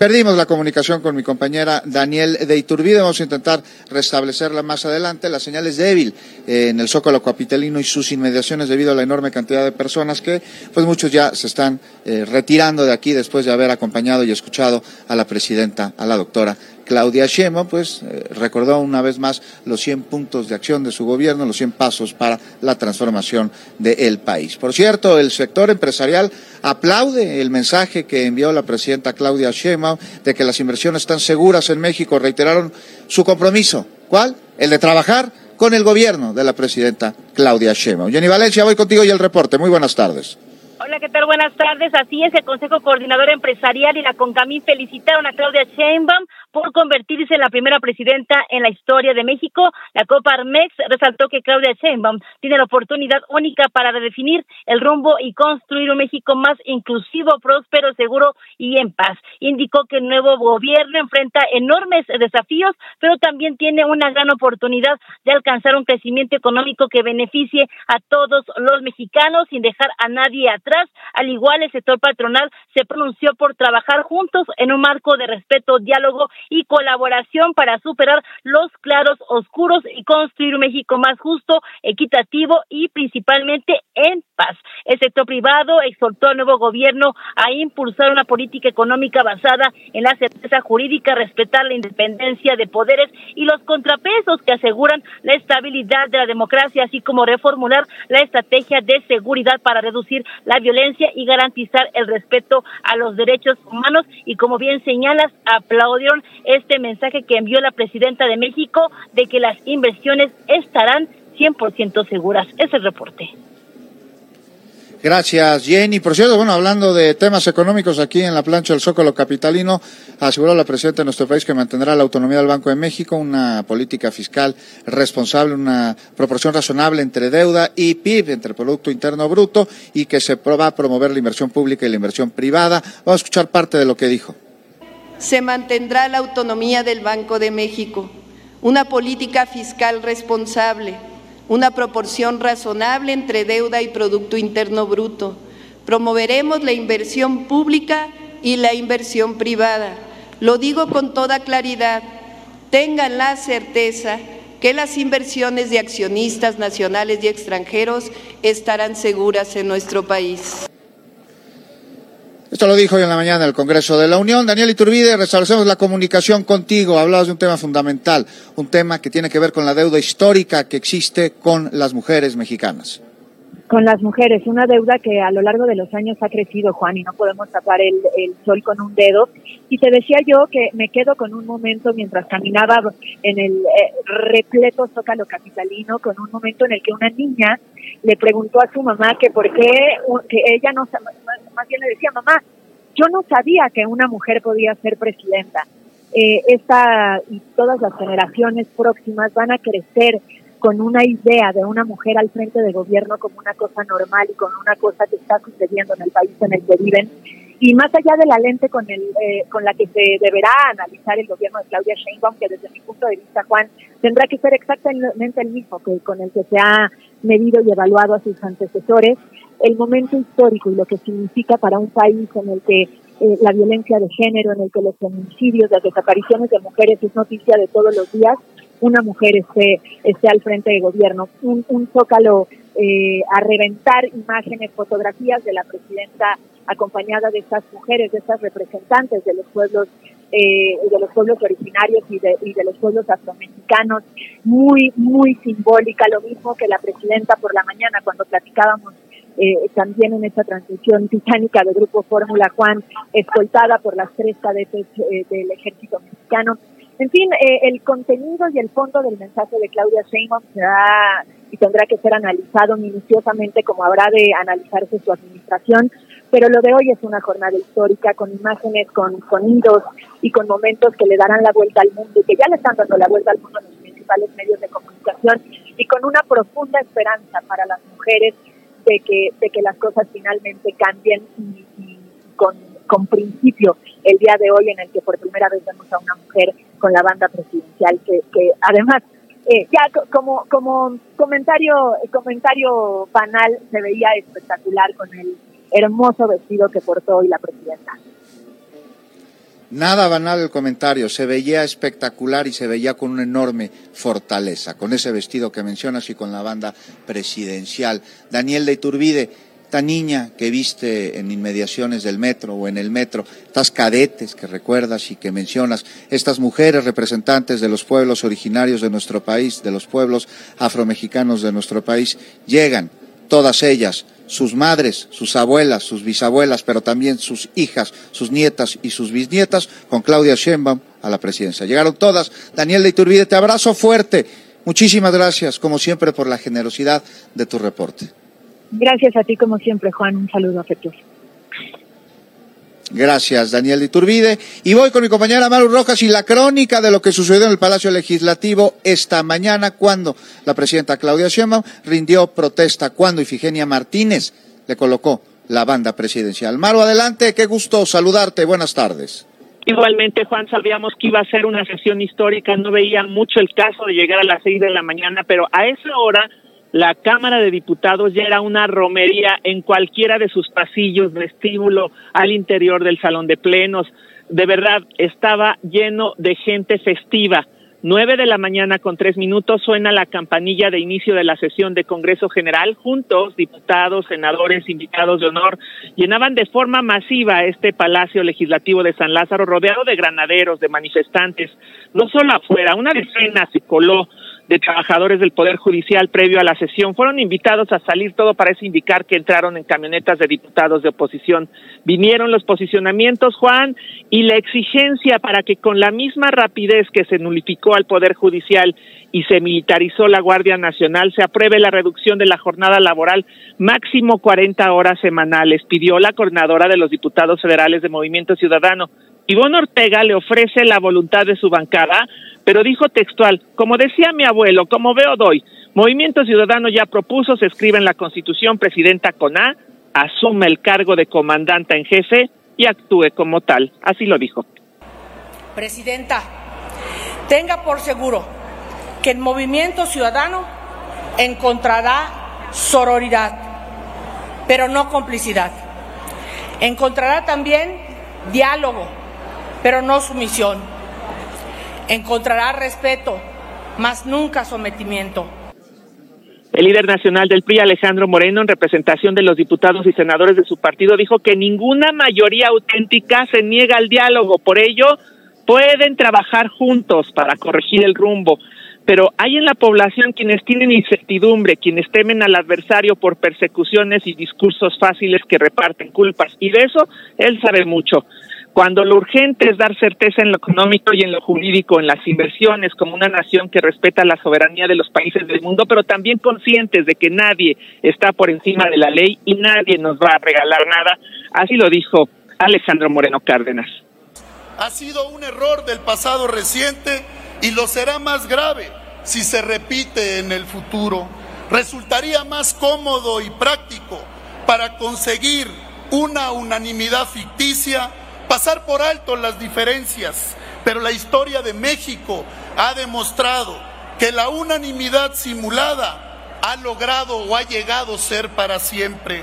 F: Perdimos la comunicación con mi compañera Daniel de Iturbide, vamos a intentar restablecerla más adelante. La señal es débil en el Zócalo capitalino y sus inmediaciones debido a la enorme cantidad de personas que, pues muchos ya se están retirando de aquí después de haber acompañado y escuchado a la presidenta, a la doctora Claudia Sheinbaum, pues recordó una vez más los 100 puntos de acción de su gobierno, los 100 pasos para la transformación del país. Por cierto, el sector empresarial aplaude el mensaje que envió la presidenta Claudia Sheinbaum de que las inversiones están seguras en México. Reiteraron su compromiso. ¿Cuál? El de trabajar con el gobierno de la presidenta Claudia Sheinbaum. Jenny Valencia, voy contigo y el reporte. Muy buenas tardes.
P: Hola, ¿qué tal? Buenas tardes. Así es, el Consejo Coordinador Empresarial y la CONCAMIN felicitaron a Claudia Sheinbaum por convertirse en la primera presidenta en la historia de México. La Coparmex resaltó que Claudia Sheinbaum tiene la oportunidad única para redefinir el rumbo y construir un México más inclusivo, próspero, seguro y en paz. Indicó que el nuevo gobierno enfrenta enormes desafíos, pero también tiene una gran oportunidad de alcanzar un crecimiento económico que beneficie a todos los mexicanos sin dejar a nadie atrás. Al igual, el sector patronal se pronunció por trabajar juntos en un marco de respeto, diálogo y colaboración para superar los claros oscuros y construir un México más justo, equitativo y principalmente en paz. El sector privado exhortó al nuevo gobierno a impulsar una política económica basada en la certeza jurídica, respetar la independencia de poderes y los contrapesos que aseguran la estabilidad de la democracia, así como reformular la estrategia de seguridad para reducir la violencia y garantizar el respeto a los derechos humanos. Y como bien señalas, aplaudieron este mensaje que envió la presidenta de México de que las inversiones estarán 100% seguras. Es el reporte.
F: Gracias, Jenny. Por cierto, bueno, hablando de temas económicos, aquí en la plancha del Zócalo capitalino, aseguró la presidenta de nuestro país que mantendrá la autonomía del Banco de México, una política fiscal responsable, una proporción razonable entre deuda y PIB, entre Producto Interno Bruto, y que se va a promover la inversión pública y la inversión privada. Vamos a escuchar parte de lo que dijo.
G: Se mantendrá la autonomía del Banco de México, una política fiscal responsable, una proporción razonable entre deuda y Producto Interno Bruto. Promoveremos la inversión pública y la inversión privada. Lo digo con toda claridad, tengan la certeza que las inversiones de accionistas nacionales y extranjeros estarán seguras en nuestro país.
F: Esto lo dijo hoy en la mañana en el Congreso de la Unión. Daniel Iturbide, restablecemos la comunicación contigo. Hablabas de un tema fundamental, un tema que tiene que ver con la deuda histórica que existe con las mujeres mexicanas.
O: Con las mujeres, una deuda que a lo largo de los años ha crecido, Juan, y no podemos tapar el sol con un dedo. Y te decía yo que me quedo con un momento mientras caminaba en el repleto Zócalo capitalino, con un momento en el que una niña le preguntó a su mamá que por qué, que ella no, más bien le decía, mamá, yo no sabía que una mujer podía ser presidenta. Esta y todas las generaciones próximas van a crecer con una idea de una mujer al frente de gobierno como una cosa normal y con una cosa que está sucediendo en el país en el que viven. Y más allá de la lente con la que se deberá analizar el gobierno de Claudia Sheinbaum, que desde mi punto de vista, Juan, tendrá que ser exactamente el mismo que con el que se ha medido y evaluado a sus antecesores, el momento histórico y lo que significa para un país en el que la violencia de género, en el que los feminicidios, las desapariciones de mujeres es noticia de todos los días, una mujer esté al frente de gobierno. Un Zócalo a reventar imágenes, fotografías de la presidenta acompañada de estas mujeres, de estas representantes de los pueblos originarios y de los pueblos afromexicanos, muy, muy simbólica, lo mismo que la presidenta por la mañana cuando platicábamos también en esta transmisión titánica de Grupo Fórmula, Juan, escoltada por las 3 cadetes del ejército mexicano. En fin, el contenido y el fondo del mensaje de Claudia Sheinbaum será y tendrá que ser analizado minuciosamente como habrá de analizarse su administración, pero lo de hoy es una jornada histórica con imágenes, con sonidos y con momentos que le darán la vuelta al mundo y que ya le están dando la vuelta al mundo en los principales medios de comunicación y con una profunda esperanza para las mujeres de que las cosas finalmente cambien y con principio el día de hoy en el que por primera vez vemos a una mujer con la banda presidencial que además ya como comentario banal se veía espectacular con el hermoso vestido que portó hoy la presidenta.
F: Nada banal el comentario, se veía espectacular y se veía con una enorme fortaleza, con ese vestido que mencionas y con la banda presidencial. Daniel de Iturbide, esta niña que viste en inmediaciones del metro o en el metro, estas cadetes que recuerdas y que mencionas, estas mujeres representantes de los pueblos originarios de nuestro país, de los pueblos afromexicanos de nuestro país, llegan, todas ellas, sus madres, sus abuelas, sus bisabuelas, pero también sus hijas, sus nietas y sus bisnietas, con Claudia Sheinbaum a la presidencia. Llegaron todas. Daniel de Iturbide, te abrazo fuerte. Muchísimas gracias, como siempre, por la generosidad de tu reporte.
O: Gracias a ti, como siempre, Juan. Un saludo afectuoso.
F: Gracias, Daniel de Iturbide. Y voy con mi compañera Maru Rojas y la crónica de lo que sucedió en el Palacio Legislativo esta mañana, cuando la presidenta Claudia Sheinbaum rindió protesta, cuando Ifigenia Martínez le colocó la banda presidencial. Maru, adelante, qué gusto saludarte, buenas tardes.
Q: Igualmente, Juan, sabíamos que iba a ser una sesión histórica, no veía mucho el caso de llegar a las 6 de la mañana, pero a esa hora la Cámara de Diputados ya era una romería en cualquiera de sus pasillos, vestíbulo, al interior del salón de plenos. De verdad, estaba lleno de gente festiva. 9 de la mañana con 3 minutos suena la campanilla de inicio de la sesión de Congreso General. Juntos, diputados, senadores, invitados de honor, llenaban de forma masiva este Palacio Legislativo de San Lázaro, rodeado de granaderos, de manifestantes. No solo afuera, una decena se coló de trabajadores del Poder Judicial previo a la sesión. Fueron invitados a salir, todo parece indicar que entraron en camionetas de diputados de oposición. Vinieron los posicionamientos, Juan, y la exigencia para que con la misma rapidez que se nulificó al Poder Judicial y se militarizó la Guardia Nacional, se apruebe la reducción de la jornada laboral máximo 40 horas semanales, pidió la coordinadora de los diputados federales de Movimiento Ciudadano. Ivonne Ortega le ofrece la voluntad de su bancada, pero dijo textual: como decía mi abuelo, como veo doy. Movimiento Ciudadano ya propuso, se escribe en la Constitución, presidenta con A, asume el cargo de comandante en jefe y actúe como tal. Así lo dijo.
R: Presidenta, tenga por seguro que el Movimiento Ciudadano encontrará sororidad, pero no complicidad. Encontrará también diálogo, pero no sumisión. Encontrará respeto, mas nunca sometimiento.
Q: El líder nacional del PRI, Alejandro Moreno, en representación de los diputados y senadores de su partido, dijo que ninguna mayoría auténtica se niega al diálogo. Por ello, pueden trabajar juntos para corregir el rumbo. Pero hay en la población quienes tienen incertidumbre, quienes temen al adversario por persecuciones y discursos fáciles que reparten culpas. Y de eso él sabe mucho. Cuando lo urgente es dar certeza en lo económico y en lo jurídico, en las inversiones, como una nación que respeta la soberanía de los países del mundo, pero también conscientes de que nadie está por encima de la ley y nadie nos va a regalar nada. Así lo dijo Alejandro Moreno Cárdenas.
S: Ha sido un error del pasado reciente y lo será más grave si se repite en el futuro. Resultaría más cómodo y práctico para conseguir una unanimidad ficticia pasar por alto las diferencias, pero la historia de México ha demostrado que la unanimidad simulada ha logrado o ha llegado a ser para siempre.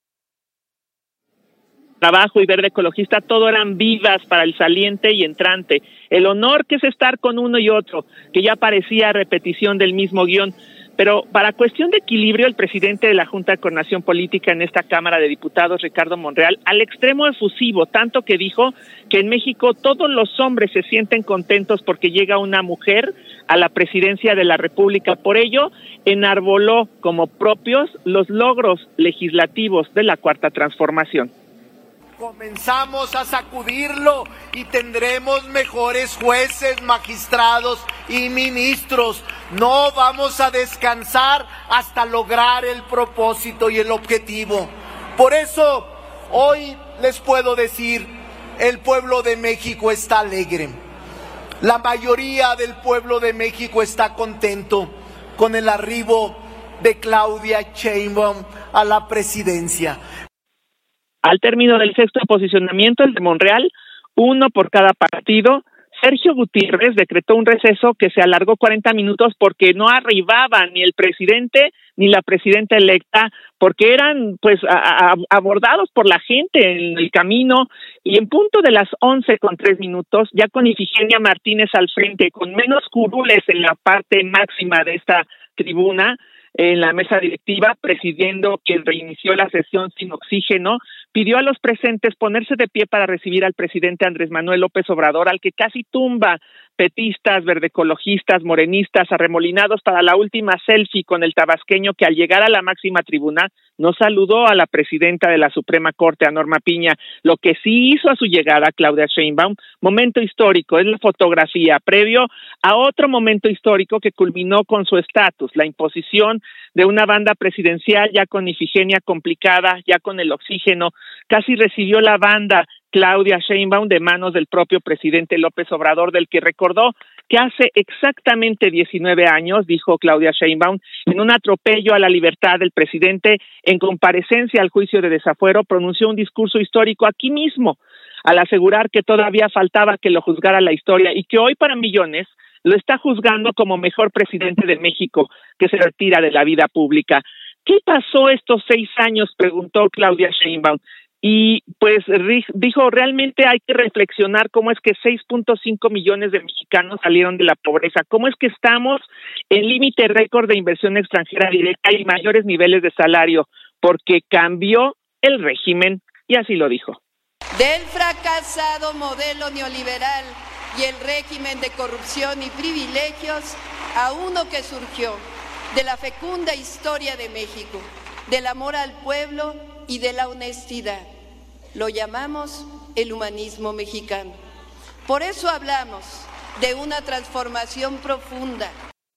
Q: Trabajo y Verde Ecologista, todo eran vivas para el saliente y entrante. El honor que es estar con uno y otro, que ya parecía repetición del mismo guión. Pero para cuestión de equilibrio, el presidente de la Junta de Coordinación Política en esta Cámara de Diputados, Ricardo Monreal, al extremo efusivo, tanto que dijo que en México todos los hombres se sienten contentos porque llega una mujer a la presidencia de la República. Por ello, enarboló como propios los logros legislativos de la Cuarta Transformación.
T: Comenzamos a sacudirlo y tendremos mejores jueces, magistrados y ministros. No vamos a descansar hasta lograr el propósito y el objetivo. Por eso, hoy les puedo decir, el pueblo de México está alegre. La mayoría del pueblo de México está contento con el arribo de Claudia Sheinbaum a la presidencia.
Q: Al término del sexto posicionamiento, el de Monreal, uno por cada partido, Sergio Gutiérrez decretó un receso que se alargó 40 minutos porque no arribaban ni el presidente ni la presidenta electa, porque eran pues abordados por la gente en el camino, y en punto de las 11:03, ya con Ifigenia Martínez al frente, con menos curules en la parte máxima de esta tribuna, en la mesa directiva, presidiendo quien reinició la sesión sin oxígeno, pidió a los presentes ponerse de pie para recibir al presidente Andrés Manuel López Obrador, al que casi tumba petistas, verdeecologistas, morenistas, arremolinados para la última selfie con el tabasqueño, que al llegar a la máxima tribuna no saludó a la presidenta de la Suprema Corte, a Norma Piña. Lo que sí hizo a su llegada, Claudia Sheinbaum, momento histórico, es la fotografía previo a otro momento histórico que culminó con su estatus, la imposición de una banda presidencial ya con Ifigenia complicada, ya con el oxígeno. Casi recibió la banda Claudia Sheinbaum de manos del propio presidente López Obrador, del que recordó que hace exactamente 19 años, dijo Claudia Sheinbaum, en un atropello a la libertad del presidente en comparecencia al juicio de desafuero, pronunció un discurso histórico aquí mismo, al asegurar que todavía faltaba que lo juzgara la historia y que hoy para millones lo está juzgando como mejor presidente de México, que se retira de la vida pública. ¿Qué pasó estos 6 años?, preguntó Claudia Sheinbaum. Y pues dijo, realmente hay que reflexionar cómo es que 6.5 millones de mexicanos salieron de la pobreza, cómo es que estamos en límite récord de inversión extranjera directa y mayores niveles de salario, porque cambió el régimen, y así lo dijo.
G: Del fracasado modelo neoliberal y el régimen de corrupción y privilegios a uno que surgió de la fecunda historia de México, del amor al pueblo y de la honestidad. Lo llamamos el humanismo mexicano. Por eso hablamos de una transformación profunda.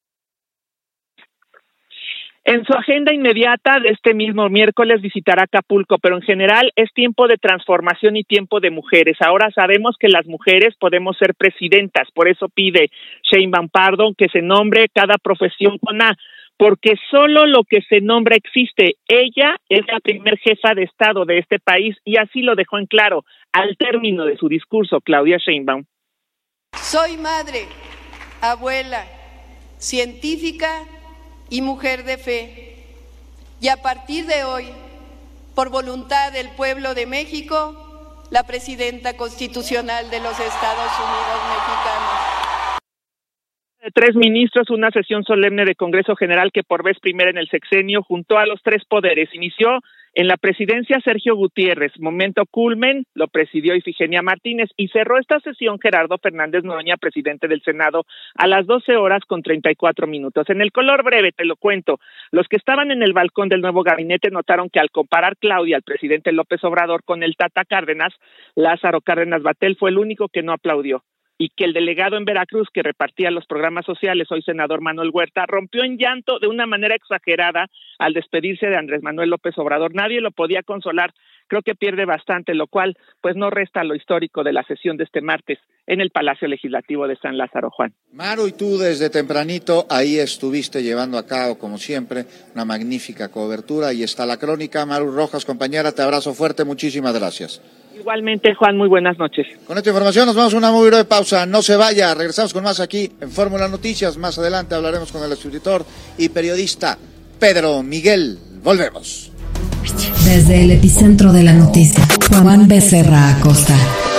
Q: En su agenda inmediata de este mismo miércoles visitará Acapulco, pero en general es tiempo de transformación y tiempo de mujeres. Ahora sabemos que las mujeres podemos ser presidentas, por eso pide Sheinbaum Pardo que se nombre cada profesión con A, porque solo lo que se nombra existe. Ella es la primer jefa de Estado de este país y así lo dejó en claro al término de su discurso Claudia Sheinbaum.
G: Soy madre, abuela, científica y mujer de fe. Y a partir de hoy, por voluntad del pueblo de México, la presidenta constitucional de los Estados Unidos mexicanos.
Q: De 3 ministros, una sesión solemne de Congreso General que por vez primera en el sexenio juntó a los 3 poderes. Inició en la presidencia Sergio Gutiérrez, momento culmen, lo presidió Ifigenia Martínez y cerró esta sesión Gerardo Fernández Noroña, presidente del Senado, a las 12:34. En el color breve te lo cuento, los que estaban en el balcón del nuevo gabinete notaron que al comparar Claudia al presidente López Obrador con el Tata Cárdenas, Lázaro Cárdenas Battel fue el único que no aplaudió, y que el delegado en Veracruz que repartía los programas sociales, hoy senador Manuel Huerta, rompió en llanto de una manera exagerada al despedirse de Andrés Manuel López Obrador. Nadie lo podía consolar. Creo que pierde bastante, lo cual pues no resta lo histórico de la sesión de este martes en el Palacio Legislativo de San Lázaro, Juan.
F: Maru, y tú desde tempranito ahí estuviste llevando a cabo, como siempre, una magnífica cobertura. Y está la crónica. Maru Rojas, compañera, te abrazo fuerte, muchísimas gracias.
Q: Igualmente, Juan, muy buenas noches.
F: Con esta información nos vamos a una muy breve pausa. No se vaya, regresamos con más aquí en Fórmula Noticias. Más adelante hablaremos con el escritor y periodista Pedro Miguel. Volvemos.
B: Desde el epicentro de la noticia, Juan Becerra Acosta.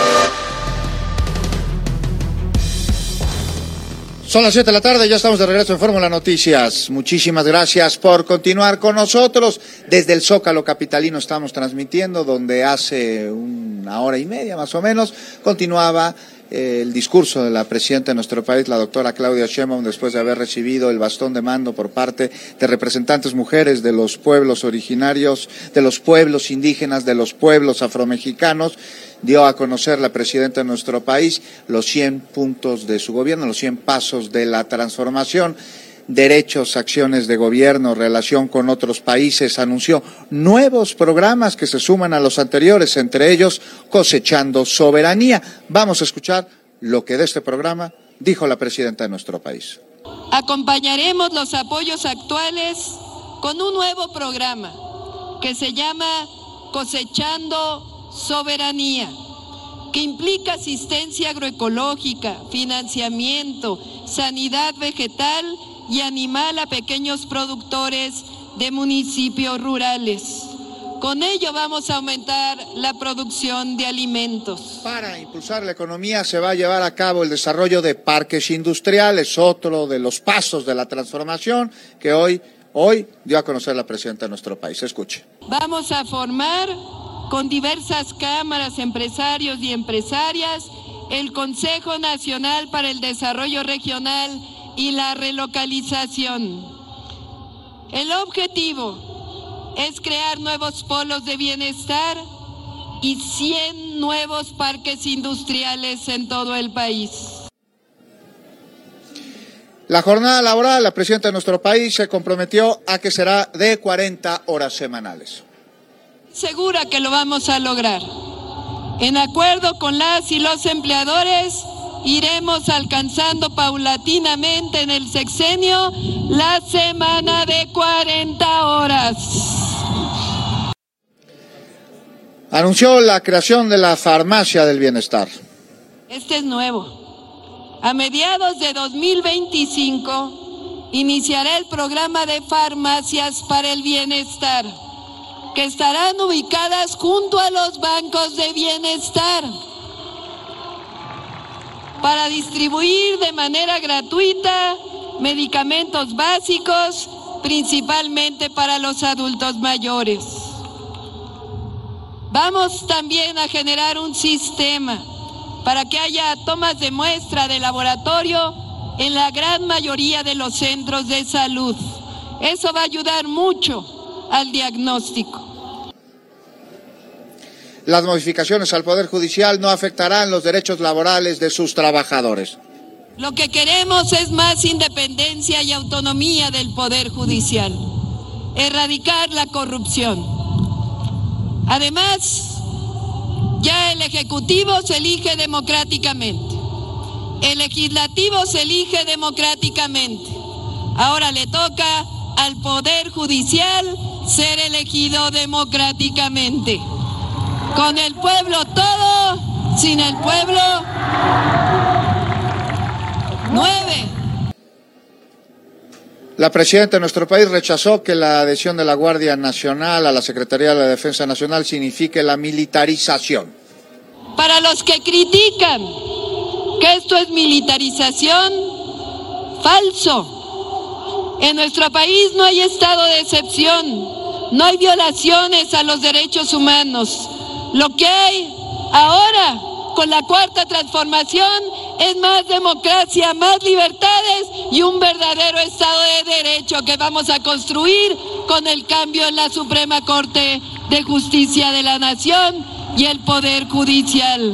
F: Son las 7 de la tarde, ya estamos de regreso en Fórmula Noticias. Muchísimas gracias por continuar con nosotros. Desde el Zócalo capitalino estamos transmitiendo, donde hace 1 hora y media más o menos continuaba el discurso de la presidenta de nuestro país, la doctora Claudia Sheinbaum, después de haber recibido el bastón de mando por parte de representantes mujeres de los pueblos originarios, de los pueblos indígenas, de los pueblos afromexicanos. Dio a conocer la presidenta de nuestro país los 100 puntos de su gobierno, los 100 pasos de la transformación, derechos, acciones de gobierno, relación con otros países. Anunció nuevos programas que se suman a los anteriores, entre ellos Cosechando Soberanía. Vamos a escuchar lo que de este programa dijo la presidenta de nuestro país.
H: Acompañaremos los apoyos actuales con un nuevo programa que se llama Cosechando Soberanía, que implica asistencia agroecológica, financiamiento, sanidad vegetal y animal a pequeños productores de municipios rurales. Con ello vamos a aumentar la producción de alimentos.
F: Para impulsar la economía se va a llevar a cabo el desarrollo de parques industriales, otro de los pasos de la transformación que hoy dio a conocer la presidenta de nuestro país. Escuche.
H: Vamos a formar con diversas cámaras, empresarios y empresarias, el Consejo Nacional para el Desarrollo Regional y la Relocalización. El objetivo es crear nuevos polos de bienestar y 100 nuevos parques industriales en todo el país.
F: La jornada laboral, la presidenta de nuestro país se comprometió a que será de 40 horas semanales.
H: Segura que lo vamos a lograr. En acuerdo con las y los empleadores, iremos alcanzando paulatinamente en el sexenio la semana de 40 horas.
F: Anunció la creación de la Farmacia del Bienestar.
H: Este es nuevo. A mediados de 2025 iniciará el programa de farmacias para el bienestar, que estarán ubicadas junto a los bancos de bienestar para distribuir de manera gratuita medicamentos básicos, principalmente para los adultos mayores. Vamos también a generar un sistema para que haya tomas de muestra de laboratorio en la gran mayoría de los centros de salud. Eso va a ayudar mucho al diagnóstico.
F: Las modificaciones al Poder Judicial no afectarán los derechos laborales de sus trabajadores.
H: Lo que queremos es más independencia y autonomía del Poder Judicial, erradicar la corrupción. Además, ya el Ejecutivo se elige democráticamente, el Legislativo se elige democráticamente. Ahora le toca al Poder Judicial ser elegido democráticamente. Con el pueblo todo, sin el pueblo 9.
F: La presidenta de nuestro país rechazó que la adhesión de la Guardia Nacional a la Secretaría de la Defensa Nacional signifique la militarización.
H: Para los que critican que esto es militarización, falso. En nuestro país no hay estado de excepción, no hay violaciones a los derechos humanos. Lo que hay ahora con la Cuarta Transformación es más democracia, más libertades y un verdadero Estado de Derecho que vamos a construir con el cambio en la Suprema Corte de Justicia de la Nación y el Poder Judicial.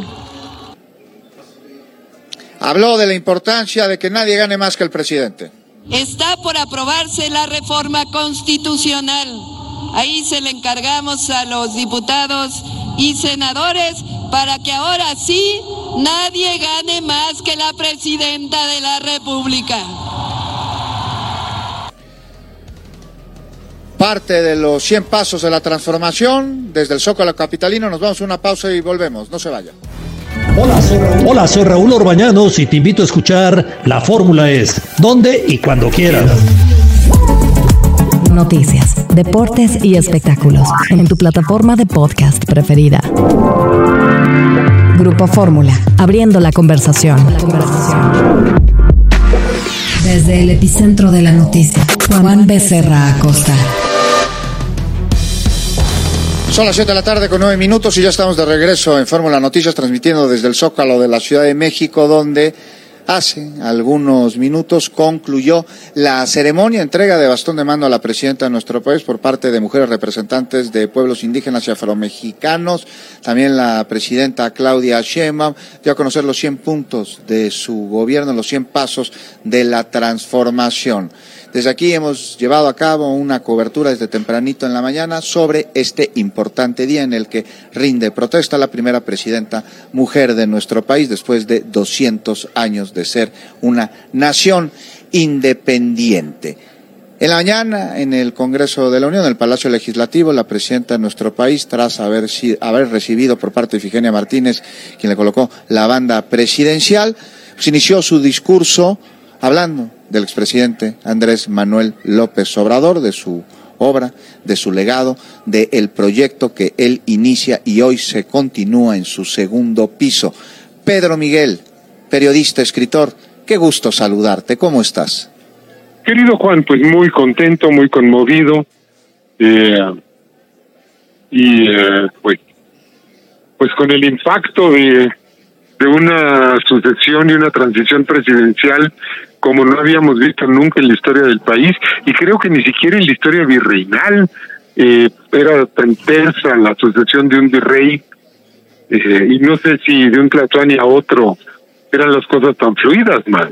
F: Habló de la importancia de que nadie gane más que el presidente.
H: Está por aprobarse la reforma constitucional. Ahí se le encargamos a los diputados y senadores para que ahora sí nadie gane más que la presidenta de la República.
F: Parte de los 100 pasos de la transformación, desde el Zócalo capitalino, nos vamos a una pausa y volvemos, no se vaya.
N: Hola, soy Raúl Orbañanos y te invito a escuchar La Fórmula Es, donde y cuando quieras.
B: Noticias, deportes y espectáculos en tu plataforma de podcast preferida. Grupo Fórmula, abriendo la conversación. Desde el epicentro de la noticia, Juan Becerra Acosta.
F: Son las 7 de la tarde con 9 minutos y ya estamos de regreso en Fórmula Noticias, transmitiendo desde el Zócalo de la Ciudad de México, donde hace algunos minutos concluyó la ceremonia entrega de bastón de mando a la presidenta de nuestro país por parte de mujeres representantes de pueblos indígenas y afromexicanos. También la presidenta Claudia Sheinbaum dio a conocer los 100 puntos de su gobierno, los 100 pasos de la transformación. Desde aquí hemos llevado a cabo una cobertura desde tempranito en la mañana sobre este importante día en el que rinde protesta la primera presidenta mujer de nuestro país después de 200 años de ser una nación independiente. En la mañana, en el Congreso de la Unión, en el Palacio Legislativo, la presidenta de nuestro país, tras haber recibido por parte de Ifigenia Martínez, quien le colocó la banda presidencial, pues inició su discurso hablando del expresidente Andrés Manuel López Obrador, de su obra, de su legado, del proyecto que él inicia y hoy se continúa en su segundo piso. Pedro Miguel, periodista, escritor, qué gusto saludarte, ¿cómo estás?
U: Querido Juan, pues muy contento, muy conmovido, pues con el impacto de una sucesión y una transición presidencial como no habíamos visto nunca en la historia del país, y creo que ni siquiera en la historia virreinal era tan tersa la sucesión de un virrey, y no sé si de un Tlatoani a otro eran las cosas tan fluidas, mal.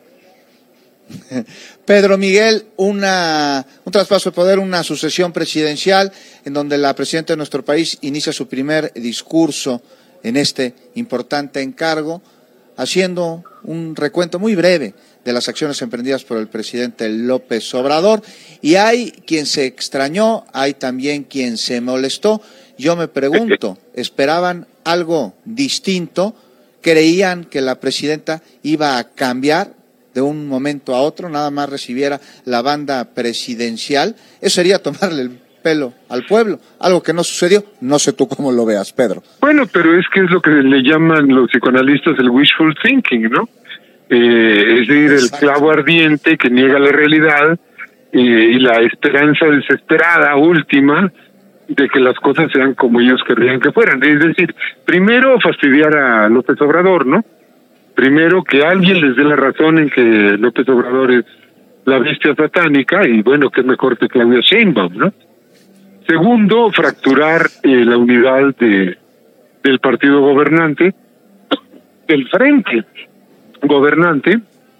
F: Pedro Miguel, un traspaso de poder, una sucesión presidencial en donde la presidenta de nuestro país inicia su primer discurso en este importante encargo, haciendo un recuento muy breve de las acciones emprendidas por el presidente López Obrador, y hay quien se extrañó, hay también quien se molestó. Yo me pregunto, ¿esperaban algo distinto? ¿Creían que la presidenta iba a cambiar de un momento a otro, nada más recibiera la banda presidencial? Eso sería tomarle el pelo al pueblo, algo que no sucedió. No sé tú cómo lo veas, Pedro.
U: Bueno, pero es que es lo que le llaman los psicoanalistas el wishful thinking, ¿no? Es decir, el clavo ardiente que niega la realidad y la esperanza desesperada última de que las cosas sean como ellos querrían que fueran. Es decir, primero fastidiar a López Obrador, ¿no? Primero que alguien les dé la razón en que López Obrador es la bestia satánica, y bueno, que es mejor que Claudia Sheinbaum, ¿no? Segundo, fracturar la unidad del partido gobernante, del frente gobernante,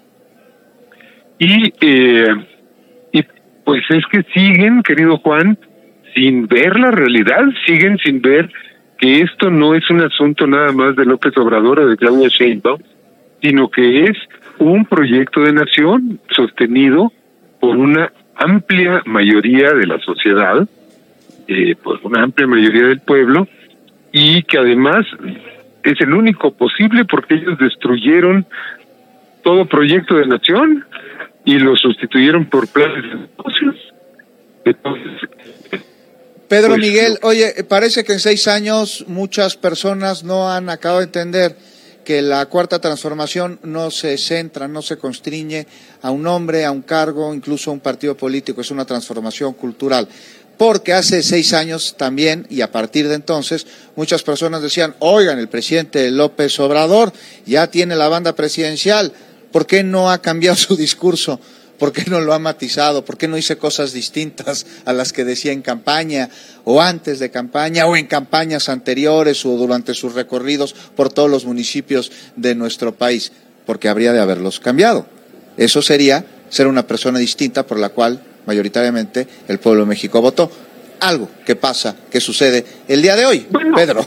U: y pues es que siguen, querido Juan, sin ver la realidad, siguen sin ver que esto no es un asunto nada más de López Obrador o de Claudia Sheinbaum, sino que es un proyecto de nación sostenido por una amplia mayoría de la sociedad, por una amplia mayoría del pueblo, y que además es el único posible porque ellos destruyeron todo proyecto de nación y lo sustituyeron por planes de negocios. Entonces,
F: Pedro
U: pues,
F: Miguel, oye, parece que en 6 años muchas personas no han acabado de entender que la cuarta transformación no se centra, no se constriñe a un hombre, a un cargo, incluso a un partido político, es una transformación cultural. Porque hace 6 años también, y a partir de entonces, muchas personas decían, oigan, el presidente López Obrador ya tiene la banda presidencial, ¿por qué no ha cambiado su discurso? ¿Por qué no lo ha matizado? ¿Por qué no dice cosas distintas a las que decía en campaña, o antes de campaña, o en campañas anteriores, o durante sus recorridos por todos los municipios de nuestro país? Porque habría de haberlos cambiado. Eso sería ser una persona distinta por la cual mayoritariamente el pueblo de México votó. Algo que pasa, que sucede el día de hoy, bueno, Pedro.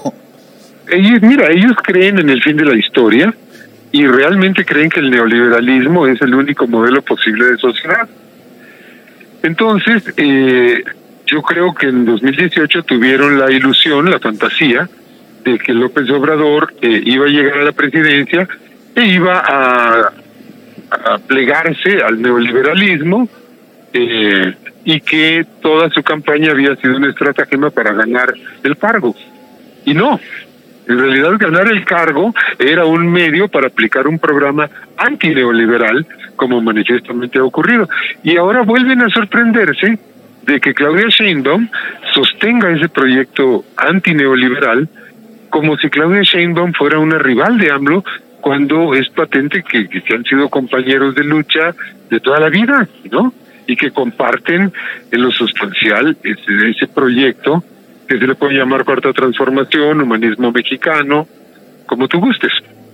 U: Ellos creen en el fin de la historia y realmente creen que el neoliberalismo es el único modelo posible de sociedad. Entonces, yo creo que en 2018 tuvieron la ilusión, la fantasía, de que López Obrador iba a llegar a la presidencia e iba a plegarse al neoliberalismo, y que toda su campaña había sido un estratagema para ganar el cargo. Y no, en realidad ganar el cargo era un medio para aplicar un programa antineoliberal, como manifiestamente ha ocurrido. Y ahora vuelven a sorprenderse de que Claudia Sheinbaum sostenga ese proyecto antineoliberal como si Claudia Sheinbaum fuera una rival de AMLO, cuando es patente que han sido compañeros de lucha de toda la vida, ¿no? Y que comparten en lo sustancial ese proyecto, que se le puede llamar Cuarta Transformación, humanismo mexicano, como tú gustes.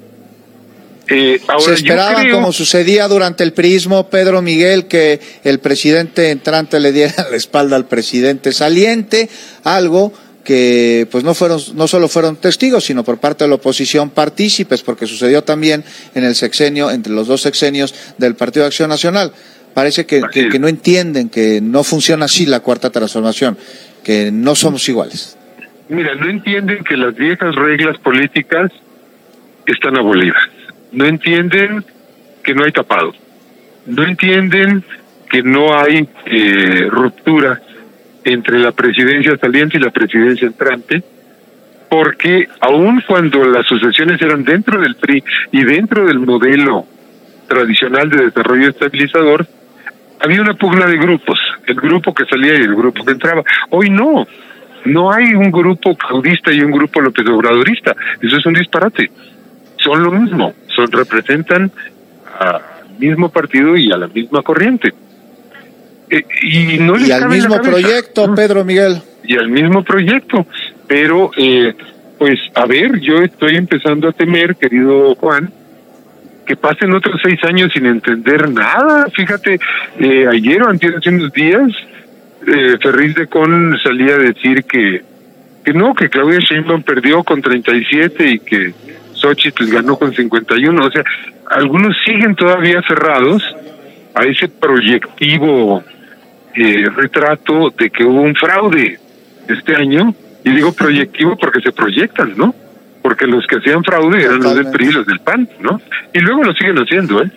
U: Ahora,
F: se esperaban, como sucedía durante el priismo, Pedro Miguel, que el presidente entrante le diera la espalda al presidente saliente, algo que pues no solo fueron testigos, sino por parte de la oposición partícipes, porque sucedió también en el sexenio, entre los 2 sexenios del Partido de Acción Nacional.
C: Parece que no entienden que no funciona así la cuarta transformación, que no somos iguales.
U: Mira, no entienden que las viejas reglas políticas están abolidas. No entienden que no hay tapado. No entienden que no hay ruptura entre la presidencia saliente y la presidencia entrante, porque aun cuando las sucesiones eran dentro del PRI y dentro del modelo tradicional de desarrollo estabilizador, había una pugna de grupos, el grupo que salía y el grupo que entraba. Hoy no hay un grupo caudista y un grupo López Obradorista, eso es un disparate. Son lo mismo, representan al mismo partido y a la misma corriente. Y no les
C: al mismo proyecto, ¿no? Pedro Miguel.
U: Y al mismo proyecto, pero pues a ver, yo estoy empezando a temer, querido Juan, que pasen otros 6 años sin entender nada. Fíjate, ayer o antes hace unos días, Ferriz de Con salía a decir que Claudia Sheinbaum perdió con 37 y que Xochitl ganó con 51. O sea, algunos siguen todavía aferrados a ese proyectivo retrato de que hubo un fraude este año, y digo proyectivo porque se proyectan, ¿no? Porque los que hacían fraude eran los del PRI y los del PAN, ¿no? Y luego lo siguen haciendo, ¿eh?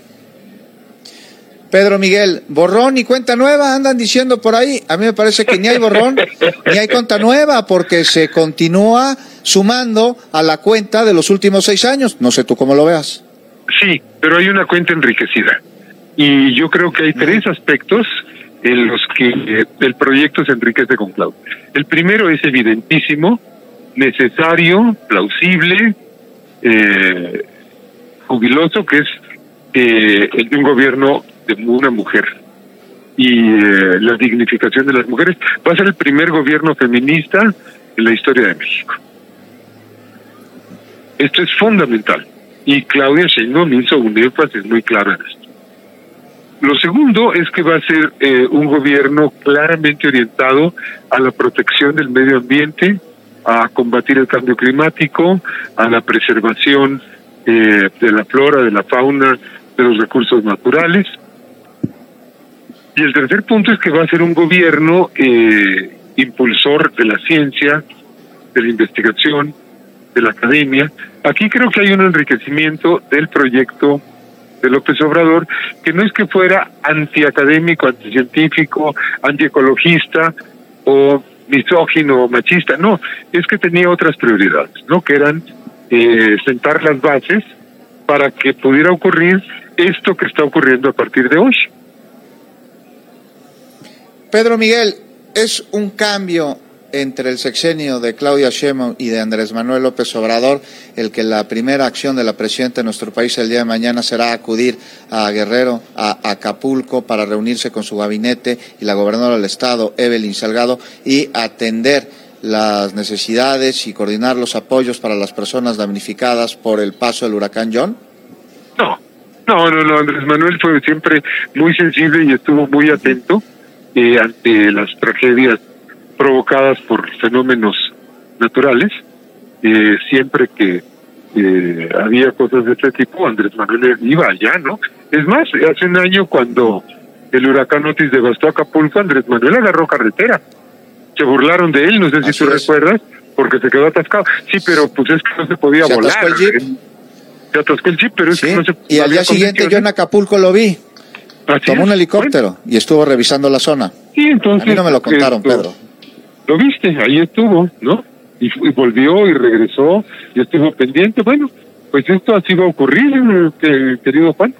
C: Pedro Miguel, borrón y cuenta nueva, andan diciendo por ahí. A mí me parece que ni hay borrón ni hay cuenta nueva, porque se continúa sumando a la cuenta de los últimos 6 años. No sé tú cómo lo veas.
U: Sí, pero hay una cuenta enriquecida. Y yo creo que hay 3 aspectos en los que el proyecto se enriquece con Claudia. El primero es evidentísimo, necesario, plausible, jubiloso, que es el de un gobierno de una mujer y la dignificación de las mujeres. Va a ser el primer gobierno feminista en la historia de México. Esto es fundamental y Claudia Sheinbaum hizo un énfasis muy claro en esto. Lo segundo es que va a ser un gobierno claramente orientado a la protección del medio ambiente, a combatir el cambio climático, a la preservación de la flora, de la fauna, de los recursos naturales. Y el tercer punto es que va a ser un gobierno impulsor de la ciencia, de la investigación, de la academia. Aquí creo que hay un enriquecimiento del proyecto de López Obrador, que no es que fuera antiacadémico, anticientífico, antiecologista o misógino o machista, no, es que tenía otras prioridades, ¿no? Que eran sentar las bases para que pudiera ocurrir esto que está ocurriendo a partir de hoy.
C: Pedro Miguel, es un cambio entre el sexenio de Claudia Sheinbaum y de Andrés Manuel López Obrador el que la primera acción de la presidenta de nuestro país el día de mañana será acudir a Guerrero, a Acapulco, para reunirse con su gabinete y la gobernadora del estado, Evelyn Salgado, y atender las necesidades y coordinar los apoyos para las personas damnificadas por el paso del huracán John?
U: No, Andrés Manuel fue siempre muy sensible y estuvo muy atento ante las tragedias provocadas por fenómenos naturales. Siempre que había cosas de este tipo, Andrés Manuel iba allá, ¿no? Es más, hace un año cuando el huracán Otis devastó Acapulco, Andrés Manuel agarró carretera. Se burlaron de él, no sé si tú recuerdas, porque se quedó atascado. Sí, pero pues es que no se podía volar. Se atascó el jeep, pero es que no se podía.
C: Y al día siguiente yo en Acapulco lo vi. Tomó un helicóptero y estuvo revisando la zona.
U: Sí, entonces,
C: a mí no me lo contaron, Pedro.
U: Lo viste, ahí estuvo, ¿no? Y volvió y regresó y estuvo pendiente. Bueno, pues esto así va a ocurrir, querido Juan,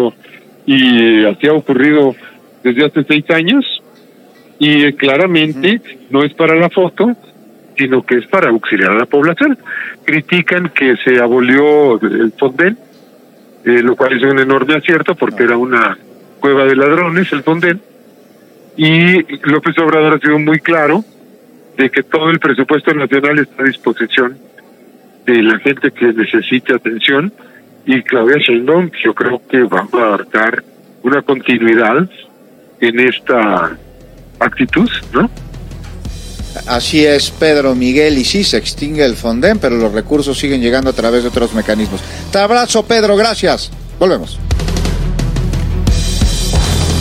U: y así ha ocurrido desde hace 6 años, y claramente no es para la foto, sino que es para auxiliar a la población. Critican que se abolió el Fonden, lo cual es un enorme acierto porque era una cueva de ladrones el Fonden, y López Obrador ha sido muy claro de que todo el presupuesto nacional está a disposición de la gente que necesite atención, y Claudia Sheinbaum yo creo que va a marcar una continuidad en esta actitud, ¿no?
C: Así es, Pedro Miguel, y sí, se extingue el Fonden, pero los recursos siguen llegando a través de otros mecanismos. Te abrazo, Pedro, gracias. Volvemos.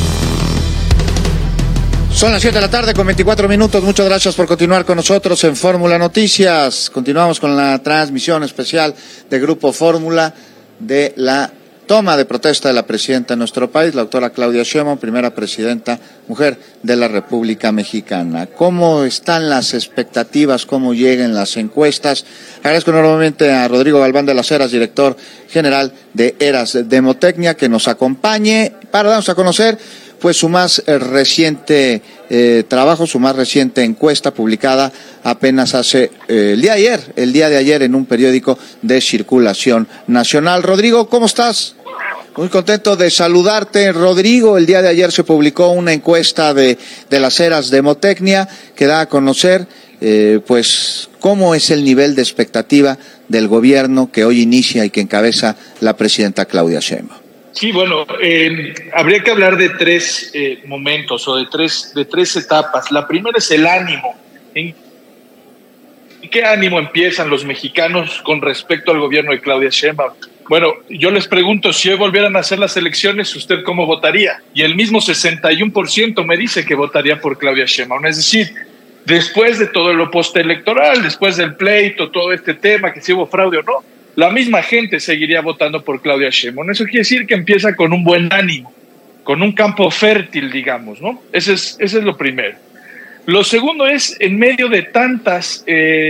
C: Son las 7 de la tarde con 24 minutos. Muchas gracias por continuar con nosotros en Fórmula Noticias. Continuamos con la transmisión especial de Grupo Fórmula de la toma de protesta de la presidenta de nuestro país, la doctora Claudia Sheinbaum, primera presidenta mujer de la República Mexicana. ¿Cómo están las expectativas? ¿Cómo llegan las encuestas? Agradezco enormemente a Rodrigo Galván de las Heras, director general de Eras Demotecnia, que nos acompañe para darnos a conocer pues su más reciente trabajo, su más reciente encuesta publicada apenas hace el día de ayer en un periódico de circulación nacional. Rodrigo, ¿cómo estás? Muy contento de saludarte, Rodrigo. El día de ayer se publicó una encuesta de las Eras Demotecnia que da a conocer pues cómo es el nivel de expectativa del gobierno que hoy inicia y que encabeza la presidenta Claudia Sheinbaum.
A: Sí, bueno, habría que hablar de tres momentos o de tres etapas. La primera es el ánimo. ¿En qué ánimo empiezan los mexicanos con respecto al gobierno de Claudia Sheinbaum? Bueno, yo les pregunto, si hoy volvieran a hacer las elecciones, ¿usted cómo votaría? Y el mismo 61% me dice que votaría por Claudia Sheinbaum. Es decir, después de todo lo postelectoral, después del pleito, todo este tema, que si hubo fraude o no, la misma gente seguiría votando por Claudia Sheinbaum. Eso quiere decir que empieza con un buen ánimo, con un campo fértil, digamos, ¿no? Ese es lo primero. Lo segundo es, en medio de tantas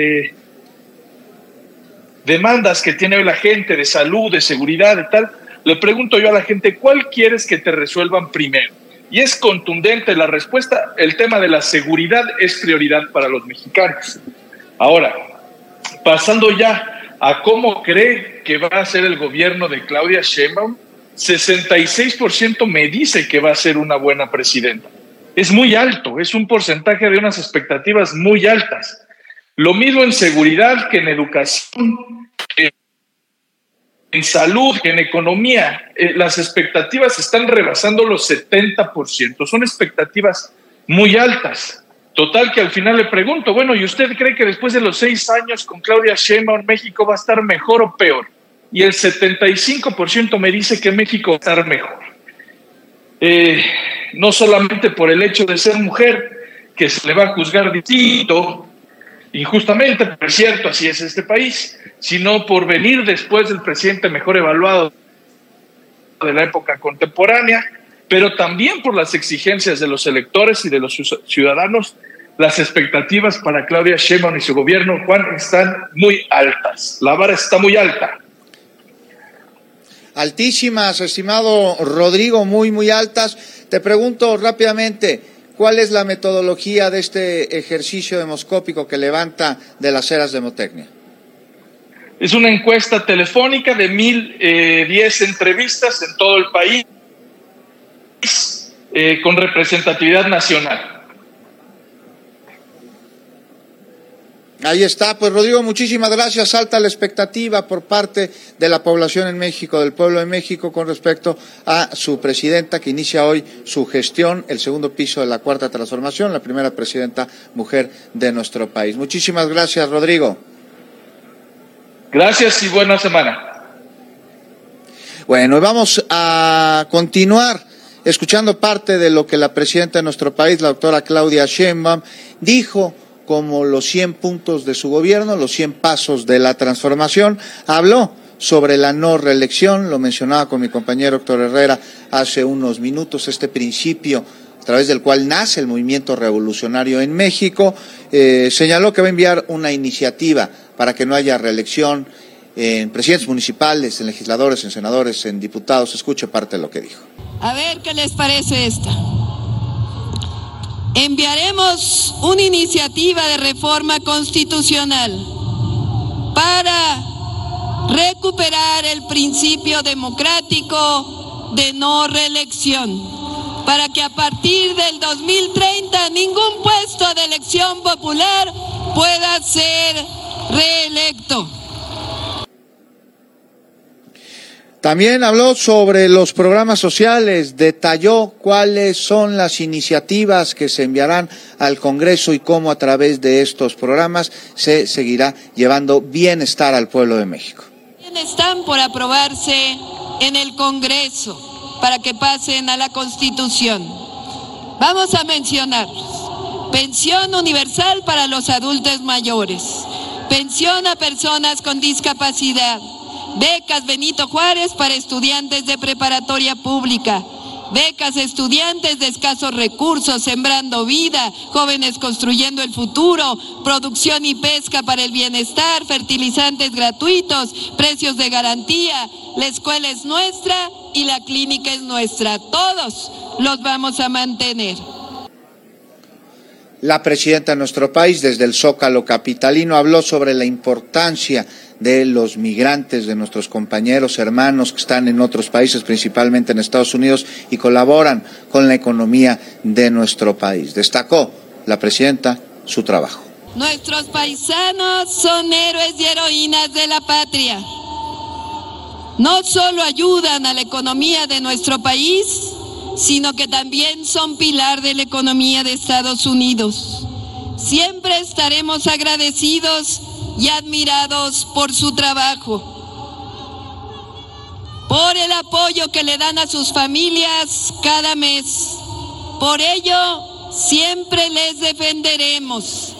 A: demandas que tiene la gente de salud, de seguridad, de tal, le pregunto yo a la gente, ¿cuál quieres que te resuelvan primero? Y es contundente la respuesta, el tema de la seguridad es prioridad para los mexicanos. Ahora, pasando ya a cómo cree que va a ser el gobierno de Claudia Sheinbaum, 66% me dice que va a ser una buena presidenta. Es muy alto, es un porcentaje de unas expectativas muy altas. Lo mismo en seguridad que en educación, en salud, que en economía. Las expectativas están rebasando los 70%. Son expectativas muy altas. Total que al final le pregunto, bueno, ¿y usted cree que después de los 6 años con Claudia Sheinbaum México va a estar mejor o peor? Y el 75% me dice que México va a estar mejor. No solamente por el hecho de ser mujer, que se le va a juzgar distinto, injustamente, pero es cierto, así es este país, sino por venir después del presidente mejor evaluado de la época contemporánea, pero también por las exigencias de los electores y de los ciudadanos. Las expectativas para Claudia Sheinbaum y su gobierno, Juan, están muy altas. La vara está muy alta.
C: Altísimas, estimado Rodrigo, muy altas. Te pregunto rápidamente, ¿cuál es la metodología de este ejercicio demoscópico que levanta de las Eras Demotecnia?
A: Es una encuesta telefónica de 1,010 entrevistas en todo el país, con representatividad nacional.
C: Ahí está, pues Rodrigo, muchísimas gracias. Alta la expectativa por parte de la población en México, del pueblo de México, con respecto a su presidenta que inicia hoy su gestión, el segundo piso de la Cuarta Transformación, la primera presidenta mujer de nuestro país. Muchísimas gracias, Rodrigo.
A: Gracias y buena semana.
C: Bueno, vamos a continuar escuchando parte de lo que la presidenta de nuestro país, la doctora Claudia Sheinbaum, dijo como los 100 puntos de su gobierno, los 100 pasos de la transformación. Habló sobre la no reelección, lo mencionaba con mi compañero Héctor Herrera hace unos minutos, este principio a través del cual nace el movimiento revolucionario en México. Señaló que va a enviar una iniciativa para que no haya reelección en presidentes municipales, en legisladores, en senadores, en diputados. Escuche parte de lo que dijo.
H: A ver qué les parece esta. Enviaremos una iniciativa de reforma constitucional para recuperar el principio democrático de no reelección, para que a partir del 2030 ningún puesto de elección popular pueda ser reelecto.
C: También habló sobre los programas sociales, detalló cuáles son las iniciativas que se enviarán al Congreso y cómo a través de estos programas se seguirá llevando bienestar al pueblo de México.
H: Están por aprobarse en el Congreso para que pasen a la Constitución. Vamos a mencionarlos. Pensión universal para los adultos mayores, pensión a personas con discapacidad, becas Benito Juárez para estudiantes de preparatoria pública, becas estudiantes de escasos recursos, Sembrando Vida, Jóvenes Construyendo el Futuro, producción y pesca para el bienestar, fertilizantes gratuitos, precios de garantía, la escuela es nuestra y la clínica es nuestra. Todos los vamos a mantener.
C: La presidenta de nuestro país, desde el Zócalo capitalino, habló sobre la importancia de los migrantes, de nuestros compañeros, hermanos que están en otros países, principalmente en Estados Unidos, y colaboran con la economía de nuestro país. Destacó la presidenta su trabajo.
H: Nuestros paisanos son héroes y heroínas de la patria. No solo ayudan a la economía de nuestro país, sino que también son pilar de la economía de Estados Unidos. Siempre estaremos agradecidos y admirados por su trabajo, por el apoyo que le dan a sus familias cada mes. Por ello, siempre les defenderemos.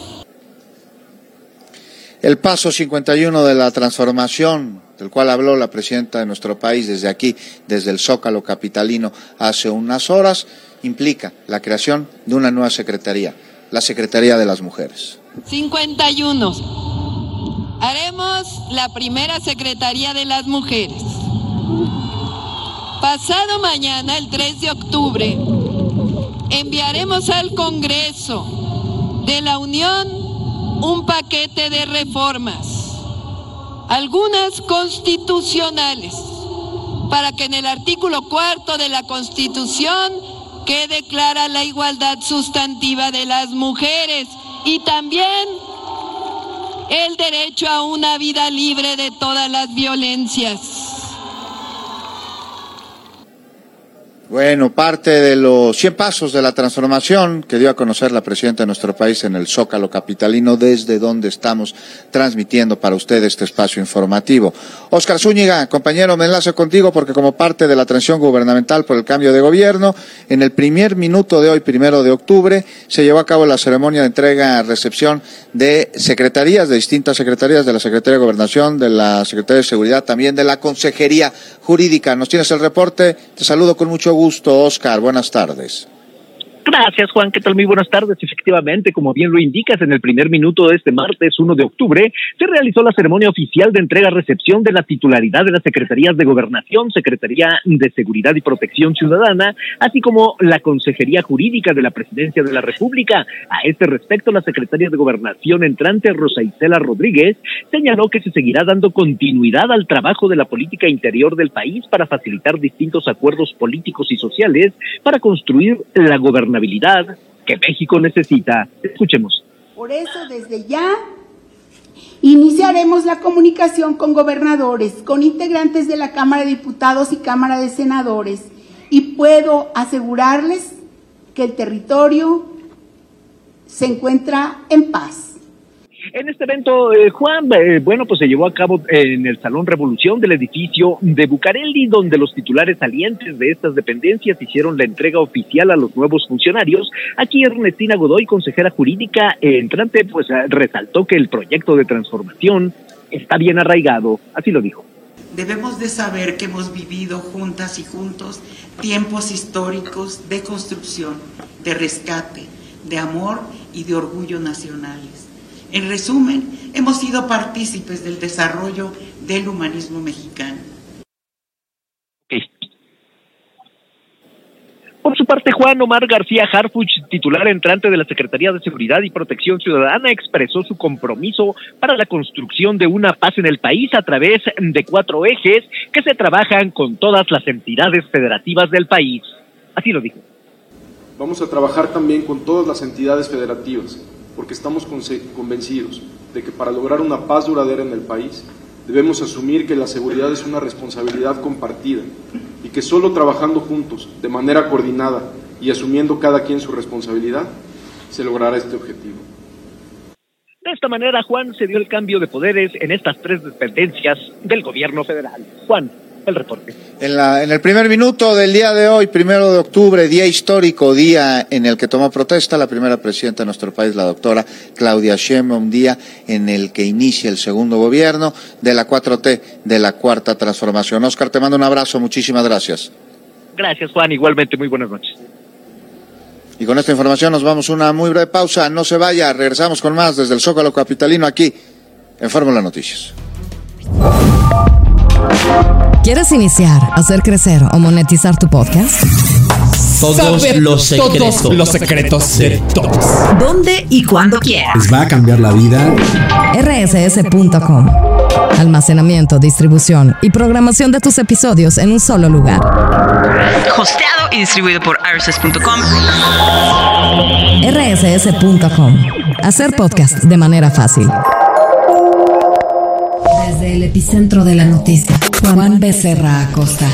C: El paso 51 de la transformación, del cual habló la presidenta de nuestro país desde aquí, desde el Zócalo capitalino, hace unas horas, implica la creación de una nueva secretaría, la Secretaría de las Mujeres.
H: 51. Haremos la primera Secretaría de las Mujeres. Pasado mañana, el 3 de octubre, enviaremos al Congreso de la Unión un paquete de reformas, algunas constitucionales, para que en el artículo 4 de la Constitución quede clara la igualdad sustantiva de las mujeres y también el derecho a una vida libre de todas las violencias.
C: Bueno, parte de los 100 pasos de la transformación que dio a conocer la presidenta de nuestro país en el Zócalo capitalino, desde donde estamos transmitiendo para usted este espacio informativo. Óscar Zúñiga, compañero, me enlazo contigo porque como parte de la transición gubernamental por el cambio de gobierno, en el primer minuto de hoy, 1 de octubre, se llevó a cabo la ceremonia de entrega-recepción de secretarías, de distintas secretarías, de la Secretaría de Gobernación, de la Secretaría de Seguridad, también de la Consejería Jurídica. ¿Nos tienes el reporte? Te saludo con mucho gusto, Óscar. Buenas tardes.
D: Gracias, Juan. ¿Qué tal? Muy buenas tardes. Efectivamente, como bien lo indicas, en el primer minuto de este martes 1 de octubre se realizó la ceremonia oficial de entrega-recepción de la titularidad de las Secretarías de Gobernación, Secretaría de Seguridad y Protección Ciudadana, así como la Consejería Jurídica de la Presidencia de la República. A este respecto, la Secretaria de Gobernación entrante, Rosa Isela Rodríguez, señaló que se seguirá dando continuidad al trabajo de la política interior del país para facilitar distintos acuerdos políticos y sociales para construir la gobernabilidad que México necesita. Escuchemos.
V: Por eso, desde ya, iniciaremos la comunicación con gobernadores, con integrantes de la Cámara de Diputados y Cámara de Senadores, y puedo asegurarles que el territorio se encuentra en paz.
D: En este evento, Juan, pues se llevó a cabo en el Salón Revolución del edificio de Bucareli, donde los titulares salientes de estas dependencias hicieron la entrega oficial a los nuevos funcionarios. Aquí Ernestina Godoy, consejera jurídica entrante, pues resaltó que el proyecto de transformación está bien arraigado, así lo dijo.
W: Debemos de saber que hemos vivido juntas y juntos tiempos históricos de construcción, de rescate, de amor y de orgullo nacionales. En resumen, hemos sido partícipes del desarrollo del humanismo mexicano.
D: Por su parte, Juan Omar García Harfuch, titular entrante de la Secretaría de Seguridad y Protección Ciudadana, expresó su compromiso para la construcción de una paz en el país a través de 4 ejes que se trabajan con todas las entidades federativas del país. Así lo dijo.
X: Vamos a trabajar también con todas las entidades federativas, porque estamos convencidos de que para lograr una paz duradera en el país debemos asumir que la seguridad es una responsabilidad compartida y que solo trabajando juntos, de manera coordinada y asumiendo cada quien su responsabilidad, se logrará este objetivo.
D: De esta manera, Juan, se dio el cambio de poderes en estas 3 dependencias del gobierno federal. Juan. El reporte.
C: En el primer minuto del día de hoy, 1 de octubre, día histórico, día en el que tomó protesta la primera presidenta de nuestro país, la doctora Claudia Sheinbaum, día en el que inicia el segundo gobierno de la 4T, de la Cuarta Transformación. Oscar, te mando un abrazo, muchísimas gracias.
D: Gracias, Juan, igualmente, muy buenas noches.
C: Y con esta información nos vamos a una muy breve pausa, no se vaya, regresamos con más desde el Zócalo Capitalino aquí en Fórmula Noticias.
B: ¿Quieres iniciar, hacer crecer o monetizar tu podcast?
E: Todos los secretos de todos.
B: ¿Dónde y cuándo quieras?
E: Les va a cambiar la vida.
B: rss.com. Almacenamiento, distribución y programación de tus episodios en un solo lugar.
I: Hosteado y distribuido por rss.com.
B: rss.com. Hacer podcast de manera fácil. Desde el epicentro de la noticia, Juan Becerra Acosta.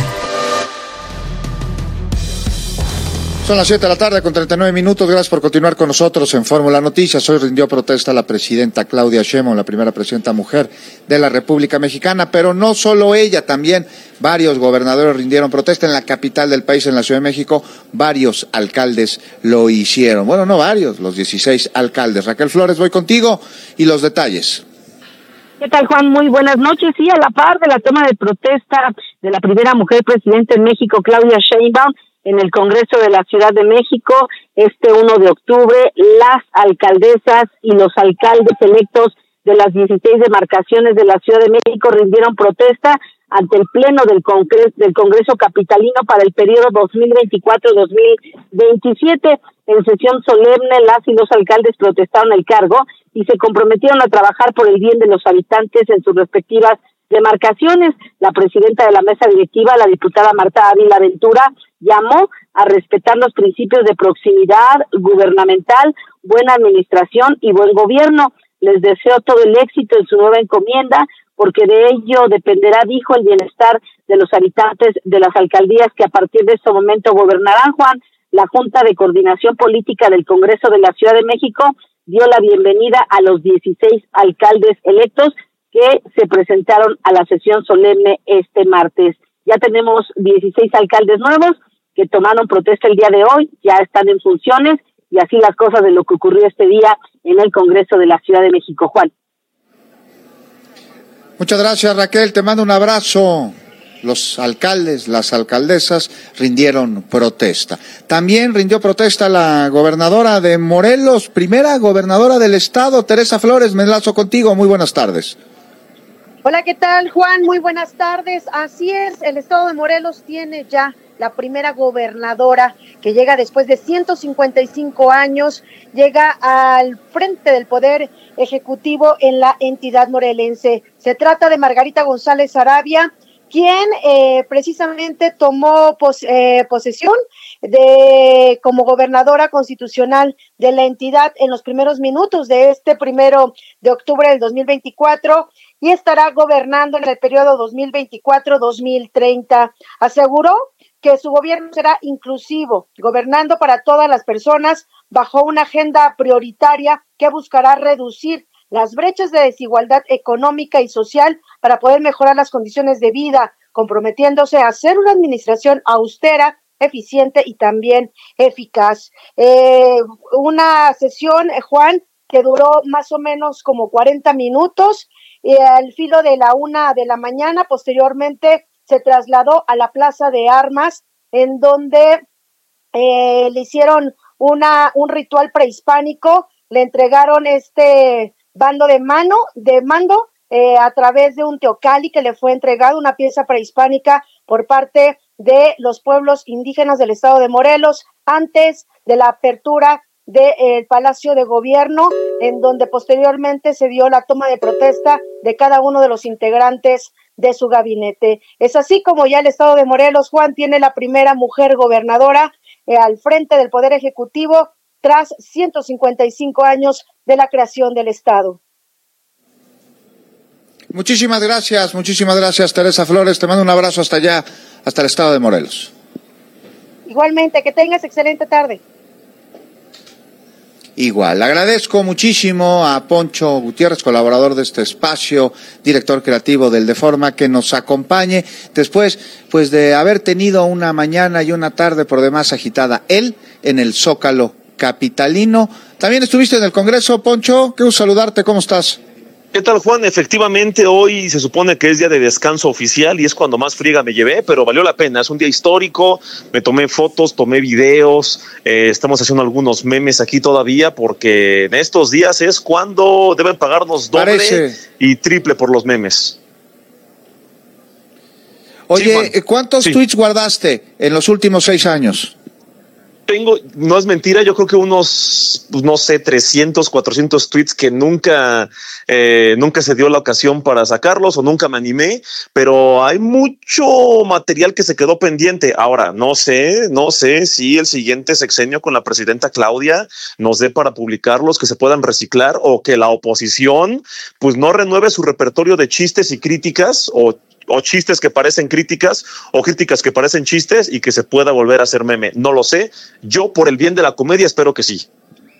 C: Son las 7 de la tarde con 39 minutos. Gracias por continuar con nosotros en Fórmula Noticias. Hoy rindió protesta la presidenta Claudia Sheinbaum, la primera presidenta mujer de la República Mexicana, pero no solo ella, también varios gobernadores rindieron protesta en la capital del país, en la Ciudad de México. Varios alcaldes lo hicieron. Bueno, no varios, los 16 alcaldes. Raquel Flores, voy contigo y los detalles.
P: ¿Qué tal, Juan? Muy buenas noches. Sí, a la par de la toma de protesta de la primera mujer presidenta en México, Claudia Sheinbaum, en el Congreso de la Ciudad de México, este 1 de octubre, las alcaldesas y los alcaldes electos de las 16 demarcaciones de la Ciudad de México rindieron protesta ante el Pleno del Congreso Capitalino para el periodo 2024-2027. En sesión solemne, las y los alcaldes protestaron el cargo y se comprometieron a trabajar por el bien de los habitantes en sus respectivas demarcaciones. La presidenta de la mesa directiva, la diputada Marta Ávila Ventura, llamó a respetar los principios de proximidad gubernamental, buena administración y buen gobierno. Les deseo todo el éxito en su nueva encomienda, porque de ello dependerá, dijo, el bienestar de los habitantes de las alcaldías que a partir de este momento gobernarán. Juan, la Junta de Coordinación Política del Congreso de la Ciudad de México dio la bienvenida a los 16 alcaldes electos que se presentaron a la sesión solemne este martes. Ya tenemos 16 alcaldes nuevos que tomaron protesta el día de hoy, ya están en funciones, y así las cosas de lo que ocurrió este día en el Congreso de la Ciudad de México. Juan.
C: Muchas gracias, Raquel, te mando un abrazo. Los alcaldes, las alcaldesas rindieron protesta. También rindió protesta la gobernadora de Morelos, primera gobernadora del estado, Teresa Flores. Me enlazo contigo, muy buenas tardes.
K: Hola, ¿qué tal, Juan? Muy buenas tardes. Así es, el estado de Morelos tiene ya la primera gobernadora que llega después de 155 años, llega al frente del Poder Ejecutivo en la entidad morelense. Se trata de Margarita González Arabia, quien precisamente tomó posesión como gobernadora constitucional de la entidad en los primeros minutos de este 1 de octubre del 2024 y estará gobernando en el periodo 2024-2030. Aseguró que su gobierno será inclusivo, gobernando para todas las personas bajo una agenda prioritaria que buscará reducir las brechas de desigualdad económica y social para poder mejorar las condiciones de vida, comprometiéndose a hacer una administración austera, eficiente y también eficaz. Una sesión, Juan, que duró más o menos como 40 minutos, al filo de la 1 de la mañana. Posteriormente se trasladó a la Plaza de Armas, en donde le hicieron un ritual prehispánico, le entregaron este bando de mando a través de un teocalli que le fue entregado, una pieza prehispánica por parte de los pueblos indígenas del estado de Morelos, antes de la apertura del Palacio de Gobierno, en donde posteriormente se dio la toma de protesta de cada uno de los integrantes de su gabinete. Es así como ya el estado de Morelos, Juan, tiene la primera mujer gobernadora al frente del Poder Ejecutivo tras 155 años de la creación del estado.
C: Muchísimas gracias, Teresa Flores. Te mando un abrazo hasta allá, hasta el estado de Morelos.
K: Igualmente, que tengas excelente tarde.
C: igual. Agradezco muchísimo a Poncho Gutiérrez, colaborador de este espacio, director creativo del Deforma, que nos acompañe después, pues, de haber tenido una mañana y una tarde por demás agitada. Él en el Zócalo capitalino. También estuviste en el Congreso, Poncho. Qué gusto saludarte. ¿Cómo estás?
J: ¿Qué tal, Juan? Efectivamente, hoy se supone que es día de descanso oficial y es cuando más friega me llevé, pero valió la pena. Es un día histórico, me tomé fotos, tomé videos, estamos haciendo algunos memes aquí todavía porque en estos días es cuando deben pagarnos doble y triple por los memes.
C: Oye, sí, ¿cuántos tweets guardaste en los últimos 6 años?
J: No es mentira, yo creo que unos, pues no sé, 300, 400 tweets que nunca se dio la ocasión para sacarlos o nunca me animé, pero hay mucho material que se quedó pendiente. Ahora, no sé si el siguiente sexenio con la presidenta Claudia nos dé para publicarlos, que se puedan reciclar o que la oposición pues no renueve su repertorio de chistes y críticas o chistes que parecen críticas o críticas que parecen chistes y que se pueda volver a hacer meme. No lo sé. Yo, por el bien de la comedia, espero que sí.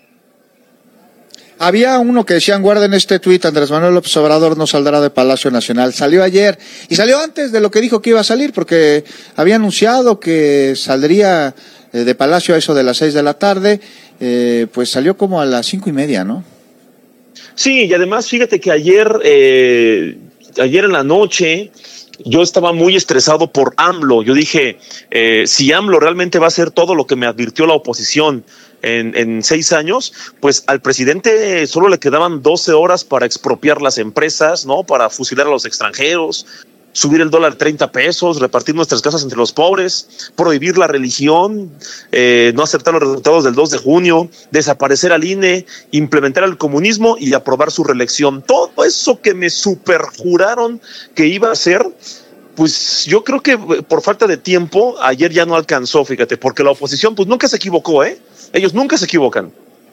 C: Había uno que decían, guarden este tuit, Andrés Manuel López Obrador no saldrá de Palacio Nacional. Salió ayer y salió antes de lo que dijo que iba a salir, porque había anunciado que saldría de Palacio a eso de las 6 de la tarde, pues salió como a las 5:30, ¿no? Sí, y además fíjate que ayer en la noche yo estaba muy estresado por AMLO. Yo dije, si AMLO realmente va a hacer todo lo que me advirtió la oposición en 6 años, pues al presidente solo le quedaban 12 horas para expropiar las empresas, ¿no? Para fusilar a los extranjeros, subir el dólar 30 pesos, repartir nuestras casas entre los pobres, prohibir la religión, no aceptar los resultados del 2 de junio, desaparecer al INE, implementar el comunismo y aprobar su reelección. Todo eso que me superjuraron que iba a hacer, pues yo creo que por falta de tiempo ayer ya no alcanzó, fíjate, porque la oposición pues nunca se equivocó, ellos nunca se equivocan.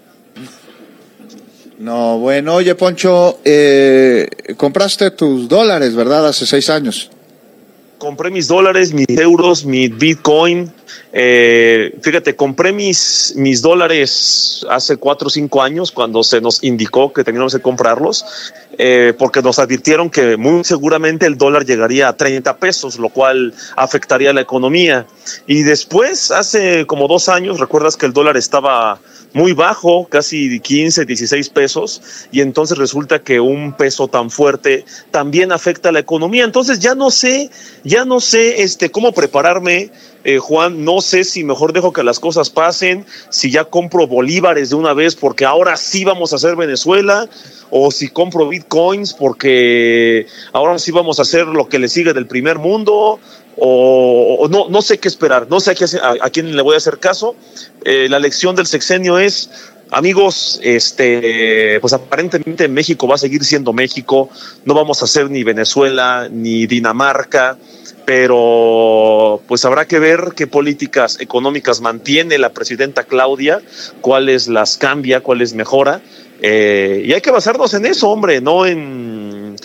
C: No, bueno, oye, Poncho, compraste tus dólares, ¿verdad? Hace 6 años. Compré mis dólares, mis euros, mi Bitcoin. Fíjate, compré mis dólares hace 4 o 5 años cuando se nos indicó que teníamos que comprarlos, porque nos advirtieron que muy seguramente el dólar llegaría a 30 pesos, lo cual afectaría la economía. Y después, hace como 2 años, recuerdas que el dólar estaba muy bajo, casi 15, 16 pesos, y entonces resulta que un peso tan fuerte también afecta a la economía. Entonces ya no sé cómo prepararme, Juan. No sé si mejor dejo que las cosas pasen, si ya compro bolívares de una vez porque ahora sí vamos a hacer Venezuela, o si compro bitcoins porque ahora sí vamos a hacer lo que le sigue del primer mundo, o no sé qué esperar, no sé a quién le voy a hacer caso. La lección del sexenio es, amigos, pues aparentemente México va a seguir siendo México, no vamos a ser ni Venezuela ni Dinamarca, pero pues habrá que ver qué políticas económicas mantiene la presidenta Claudia, cuáles las cambia, cuáles mejora, y hay que basarnos en eso, hombre, no en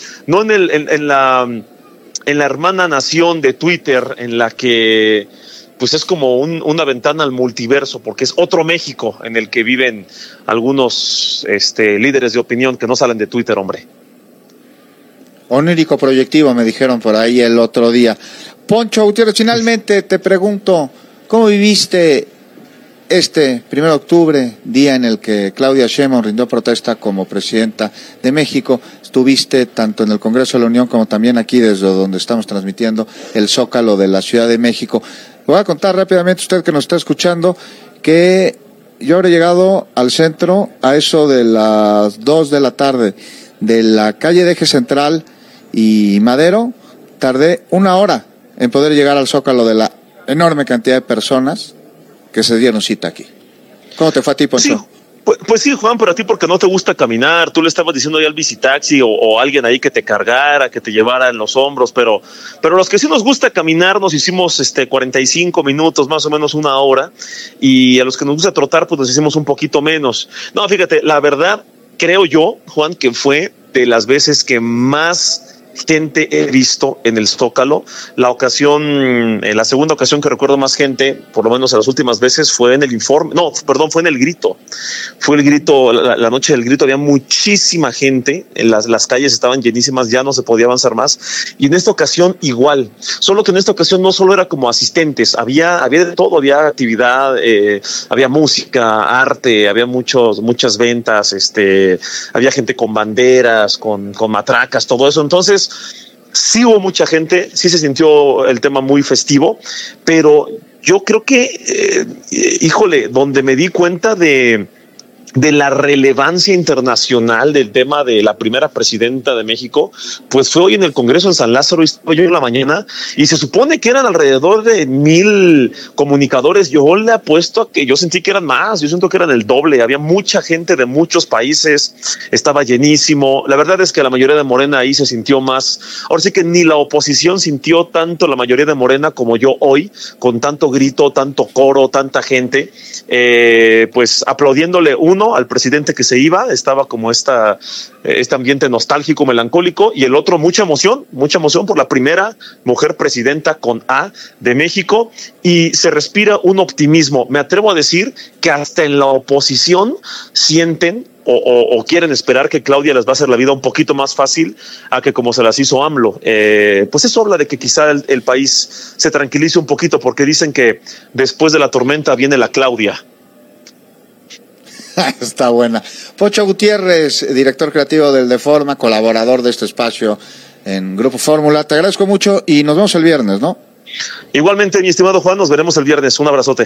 C: la hermana nación de Twitter, en la que pues es como una ventana al multiverso, porque es otro México en el que viven algunos líderes de opinión que no salen de Twitter, hombre. Onírico proyectivo, me dijeron por ahí el otro día. Poncho Gutiérrez, finalmente te pregunto, ¿cómo viviste este 1 de octubre, día en el que Claudia Sheinbaum rindió protesta como presidenta de México? Estuviste tanto en el Congreso de la Unión como también aquí desde donde estamos transmitiendo el Zócalo de la Ciudad de México. Le voy a contar rápidamente, usted que nos está escuchando, que yo habré llegado al centro a eso de las 2 de la tarde de la calle de Eje Central y Madero. Tardé 1 hora en poder llegar al Zócalo de la enorme cantidad de personas que se dieron cita aquí. ¿Cómo te fue a ti, Poncho? Sí. Pues sí, Juan, pero a ti porque no te gusta caminar. Tú le estabas diciendo ya al visitaxi o alguien ahí que te cargara, que te llevara en los hombros, pero los que sí nos gusta caminar nos hicimos 45 minutos, más o menos 1 hora, y a los que nos gusta trotar pues nos hicimos un poquito menos. No, fíjate, la verdad creo yo, Juan, que fue de las veces que más
J: gente he visto en el Zócalo. La segunda ocasión que recuerdo más gente, por lo menos en las últimas veces, fue en el informe, fue en el grito. Fue el grito, la noche del grito, había muchísima gente, las calles estaban llenísimas, ya no se podía avanzar más. Y en esta ocasión igual, solo que en esta ocasión no solo era como asistentes, había de todo, había actividad, había música, arte, había muchas ventas, había gente con banderas, con matracas, todo eso. Entonces, sí hubo mucha gente, sí se sintió el tema muy festivo, pero yo creo que, donde me di cuenta de la relevancia internacional del tema de la primera presidenta de México, pues fue hoy en el Congreso en San Lázaro, y estaba yo en la mañana, y se supone que eran alrededor de 1,000 comunicadores. Yo le apuesto a que yo sentí que eran más, yo siento que eran el doble, había mucha gente de muchos países, estaba llenísimo. La verdad es que la mayoría de Morena ahí se sintió más, ahora sí que ni la oposición sintió tanto la mayoría de Morena como yo hoy, con tanto grito, tanto coro, tanta gente, pues aplaudiéndole al presidente que se iba, estaba como este ambiente nostálgico, melancólico, y el otro mucha emoción por la primera mujer presidenta con A de México, y se respira un optimismo. Me atrevo a decir que hasta en la oposición sienten o quieren esperar que Claudia les va a hacer la vida un poquito más fácil a que como se las hizo AMLO. Pues eso habla de que quizá el país se tranquilice un poquito, porque dicen que después de la tormenta viene la Claudia.
C: Está buena. Pocho Gutiérrez, director creativo del Deforma, colaborador de este espacio en Grupo Fórmula. Te agradezco mucho y nos vemos el viernes, ¿no?
J: Igualmente, mi estimado Juan, nos veremos el viernes. Un abrazote.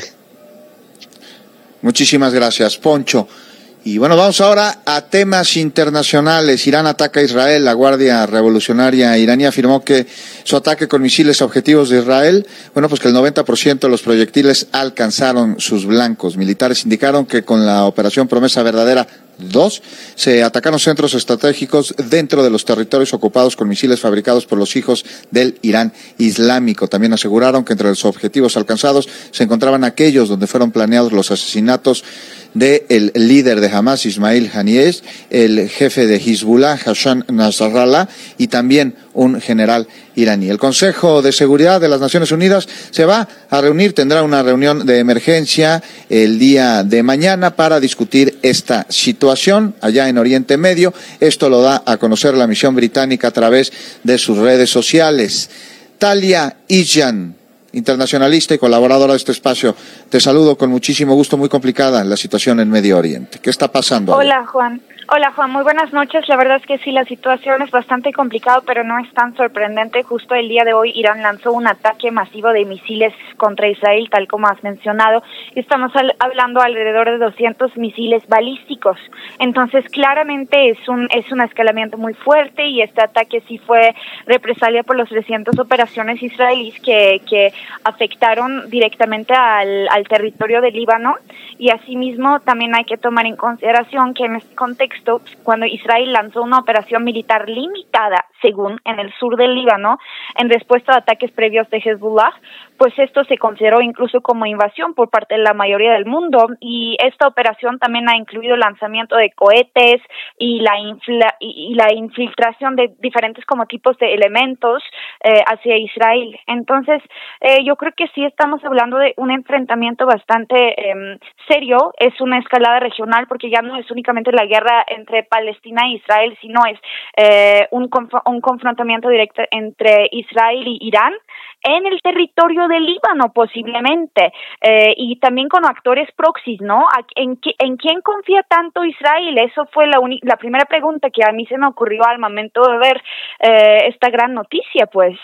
C: Muchísimas gracias, Poncho. Y bueno, vamos ahora a temas internacionales. Irán ataca a Israel. La Guardia Revolucionaria iraní afirmó que su ataque con misiles a objetivos de Israel, pues que el 90% de los proyectiles alcanzaron sus blancos. Militares indicaron que con la operación Promesa Verdadera 2, se atacaron centros estratégicos dentro de los territorios ocupados con misiles fabricados por los hijos del Irán Islámico. También aseguraron que entre los objetivos alcanzados se encontraban aquellos donde fueron planeados los asesinatos del líder de Hamas, Ismail Haniyeh, el jefe de Hezbollah, Hassan Nasrallah, y también un general iraní. El Consejo de Seguridad de las Naciones Unidas se va a reunir, tendrá una reunión de emergencia el día de mañana para discutir esta situación allá en Oriente Medio. Esto lo da a conocer la misión británica a través de sus redes sociales. Talia Isjan, internacionalista y colaboradora de este espacio, te saludo con muchísimo gusto. Muy complicada la situación en Medio Oriente. ¿Qué está pasando?
L: Hola, Juan. Hola, Juan. Muy buenas noches. La verdad es que sí, la situación es bastante complicada, pero no es tan sorprendente. Justo el día de hoy, Irán lanzó un ataque masivo de misiles contra Israel, tal como has mencionado. Estamos hablando alrededor de 200 misiles balísticos. Entonces, claramente es un escalamiento muy fuerte, y este ataque sí fue represalia por las recientes operaciones israelíes que afectaron directamente al territorio del Líbano. Y asimismo, también hay que tomar en consideración que en este contexto, cuando Israel lanzó una operación militar limitada, según en el sur del Líbano, en respuesta a ataques previos de Hezbollah, pues esto se consideró incluso como invasión por parte de la mayoría del mundo, y esta operación también ha incluido el lanzamiento de cohetes y la infiltración de diferentes como tipos de elementos hacia Israel. Entonces, yo creo que sí estamos hablando de un enfrentamiento bastante serio. Es una escalada regional, porque ya no es únicamente la guerra entre Palestina e Israel, sino es un confrontamiento directo entre Israel y Irán en el territorio del Líbano, posiblemente, y también con actores proxies, ¿no? ¿En quién confía tanto Israel? Eso fue la primera pregunta que a mí se me ocurrió al momento de ver esta gran noticia, pues.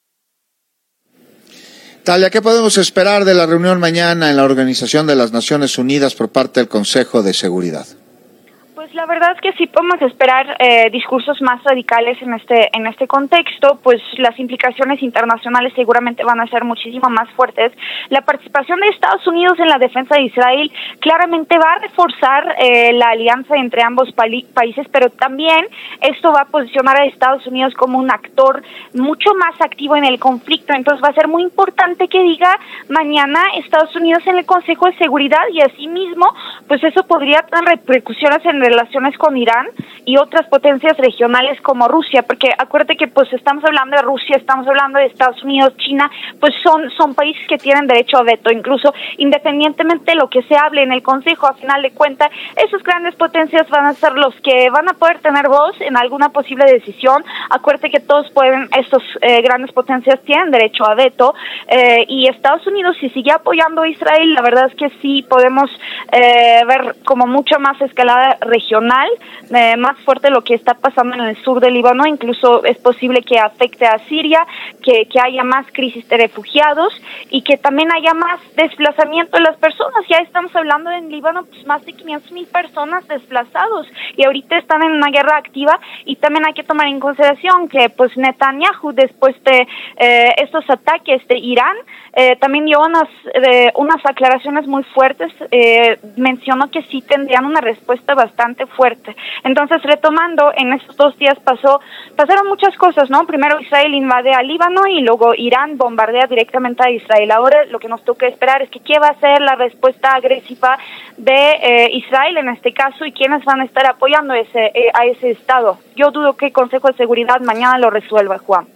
C: Talia, ¿qué podemos esperar de la reunión mañana en la Organización de las Naciones Unidas por parte del Consejo de Seguridad?
L: Pues la verdad es que sí podemos esperar discursos más radicales en este contexto, pues las implicaciones internacionales seguramente van a ser muchísimo más fuertes. La participación de Estados Unidos en la defensa de Israel claramente va a reforzar la alianza entre ambos países, pero también esto va a posicionar a Estados Unidos como un actor mucho más activo en el conflicto. Entonces va a ser muy importante que diga mañana Estados Unidos en el Consejo de Seguridad, y asimismo, pues eso podría tener repercusiones en relación relaciones con Irán y otras potencias regionales como Rusia, porque acuérdate que pues estamos hablando de Rusia, estamos hablando de Estados Unidos, China, pues son países que tienen derecho a veto, incluso independientemente de lo que se hable en el Consejo, a final de cuentas, esas grandes potencias van a ser los que van a poder tener voz en alguna posible decisión. Acuérdate que todos pueden, estos grandes potencias tienen derecho a veto, y Estados Unidos, si sigue apoyando a Israel, la verdad es que sí podemos ver como mucha más escalada regional, más fuerte lo que está pasando en el sur del Líbano, incluso es posible que afecte a Siria, que haya más crisis de refugiados y que también haya más desplazamiento de las personas. Ya estamos hablando en Líbano pues más de 500,000 personas desplazados y ahorita están en una guerra activa, y también hay que tomar en consideración que pues Netanyahu, después de estos ataques de Irán, también dio unas aclaraciones muy fuertes, mencionó que sí tendrían una respuesta bastante fuerte. Entonces, retomando, en estos 2 días pasaron muchas cosas, ¿no? Primero Israel invade a Líbano y luego Irán bombardea directamente a Israel. Ahora lo que nos toca esperar es que qué va a ser la respuesta agresiva de Israel en este caso, y quiénes van a estar apoyando a ese Estado. Yo dudo que el Consejo de Seguridad mañana lo resuelva, Juan.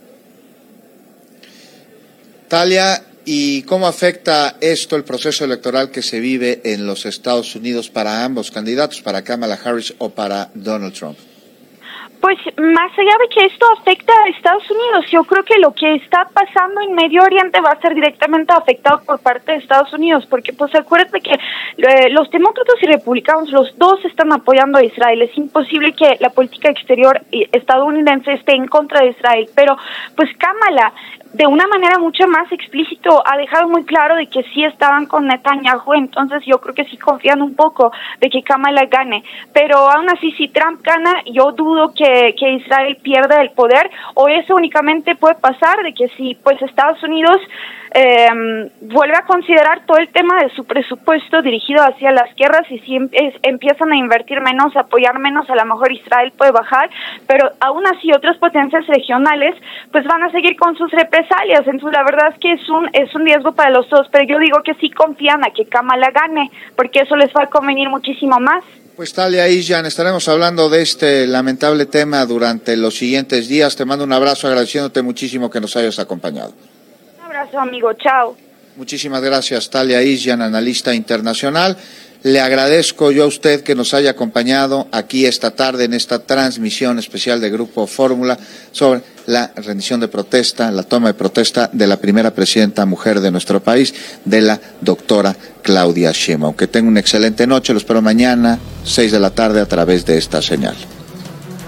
C: Talia, ¿y cómo afecta esto el proceso electoral que se vive en los Estados Unidos para ambos candidatos, para Kamala Harris o para Donald Trump?
L: Pues más allá de que esto afecta a Estados Unidos, yo creo que lo que está pasando en Medio Oriente va a ser directamente afectado por parte de Estados Unidos, porque pues acuérdate que los demócratas y republicanos, los dos están apoyando a Israel. Es imposible que la política exterior estadounidense esté en contra de Israel, pero pues Kamala, de una manera mucho más explícito, ha dejado muy claro de que sí estaban con Netanyahu, entonces yo creo que sí confían un poco de que Kamala gane, pero aún así si Trump gana, yo dudo que Israel pierda el poder, o eso únicamente puede pasar de que si pues Estados Unidos vuelve a considerar todo el tema de su presupuesto dirigido hacia las guerras, y si empiezan a invertir menos, a apoyar menos, a lo mejor Israel puede bajar, pero aún así otras potencias regionales pues van a seguir con sus represalias. Entonces la verdad es que es un riesgo para los dos, pero yo digo que sí confían a que Kamala gane, porque eso les va a convenir muchísimo más.
C: Pues Talia Isyan, estaremos hablando de este lamentable tema durante los siguientes días. Te mando un abrazo, agradeciéndote muchísimo que nos hayas acompañado.
L: Un abrazo, amigo, chao.
C: Muchísimas gracias, Talia Isyan, analista internacional. Le agradezco yo a usted que nos haya acompañado aquí esta tarde en esta transmisión especial de Grupo Fórmula sobre la rendición de protesta, la toma de protesta de la primera presidenta mujer de nuestro país, de la doctora Claudia Sheinbaum. Que tenga una excelente noche, lo espero mañana, 6 de la tarde, a través de esta señal.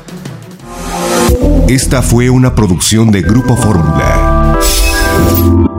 M: Esta fue una producción de Grupo Fórmula.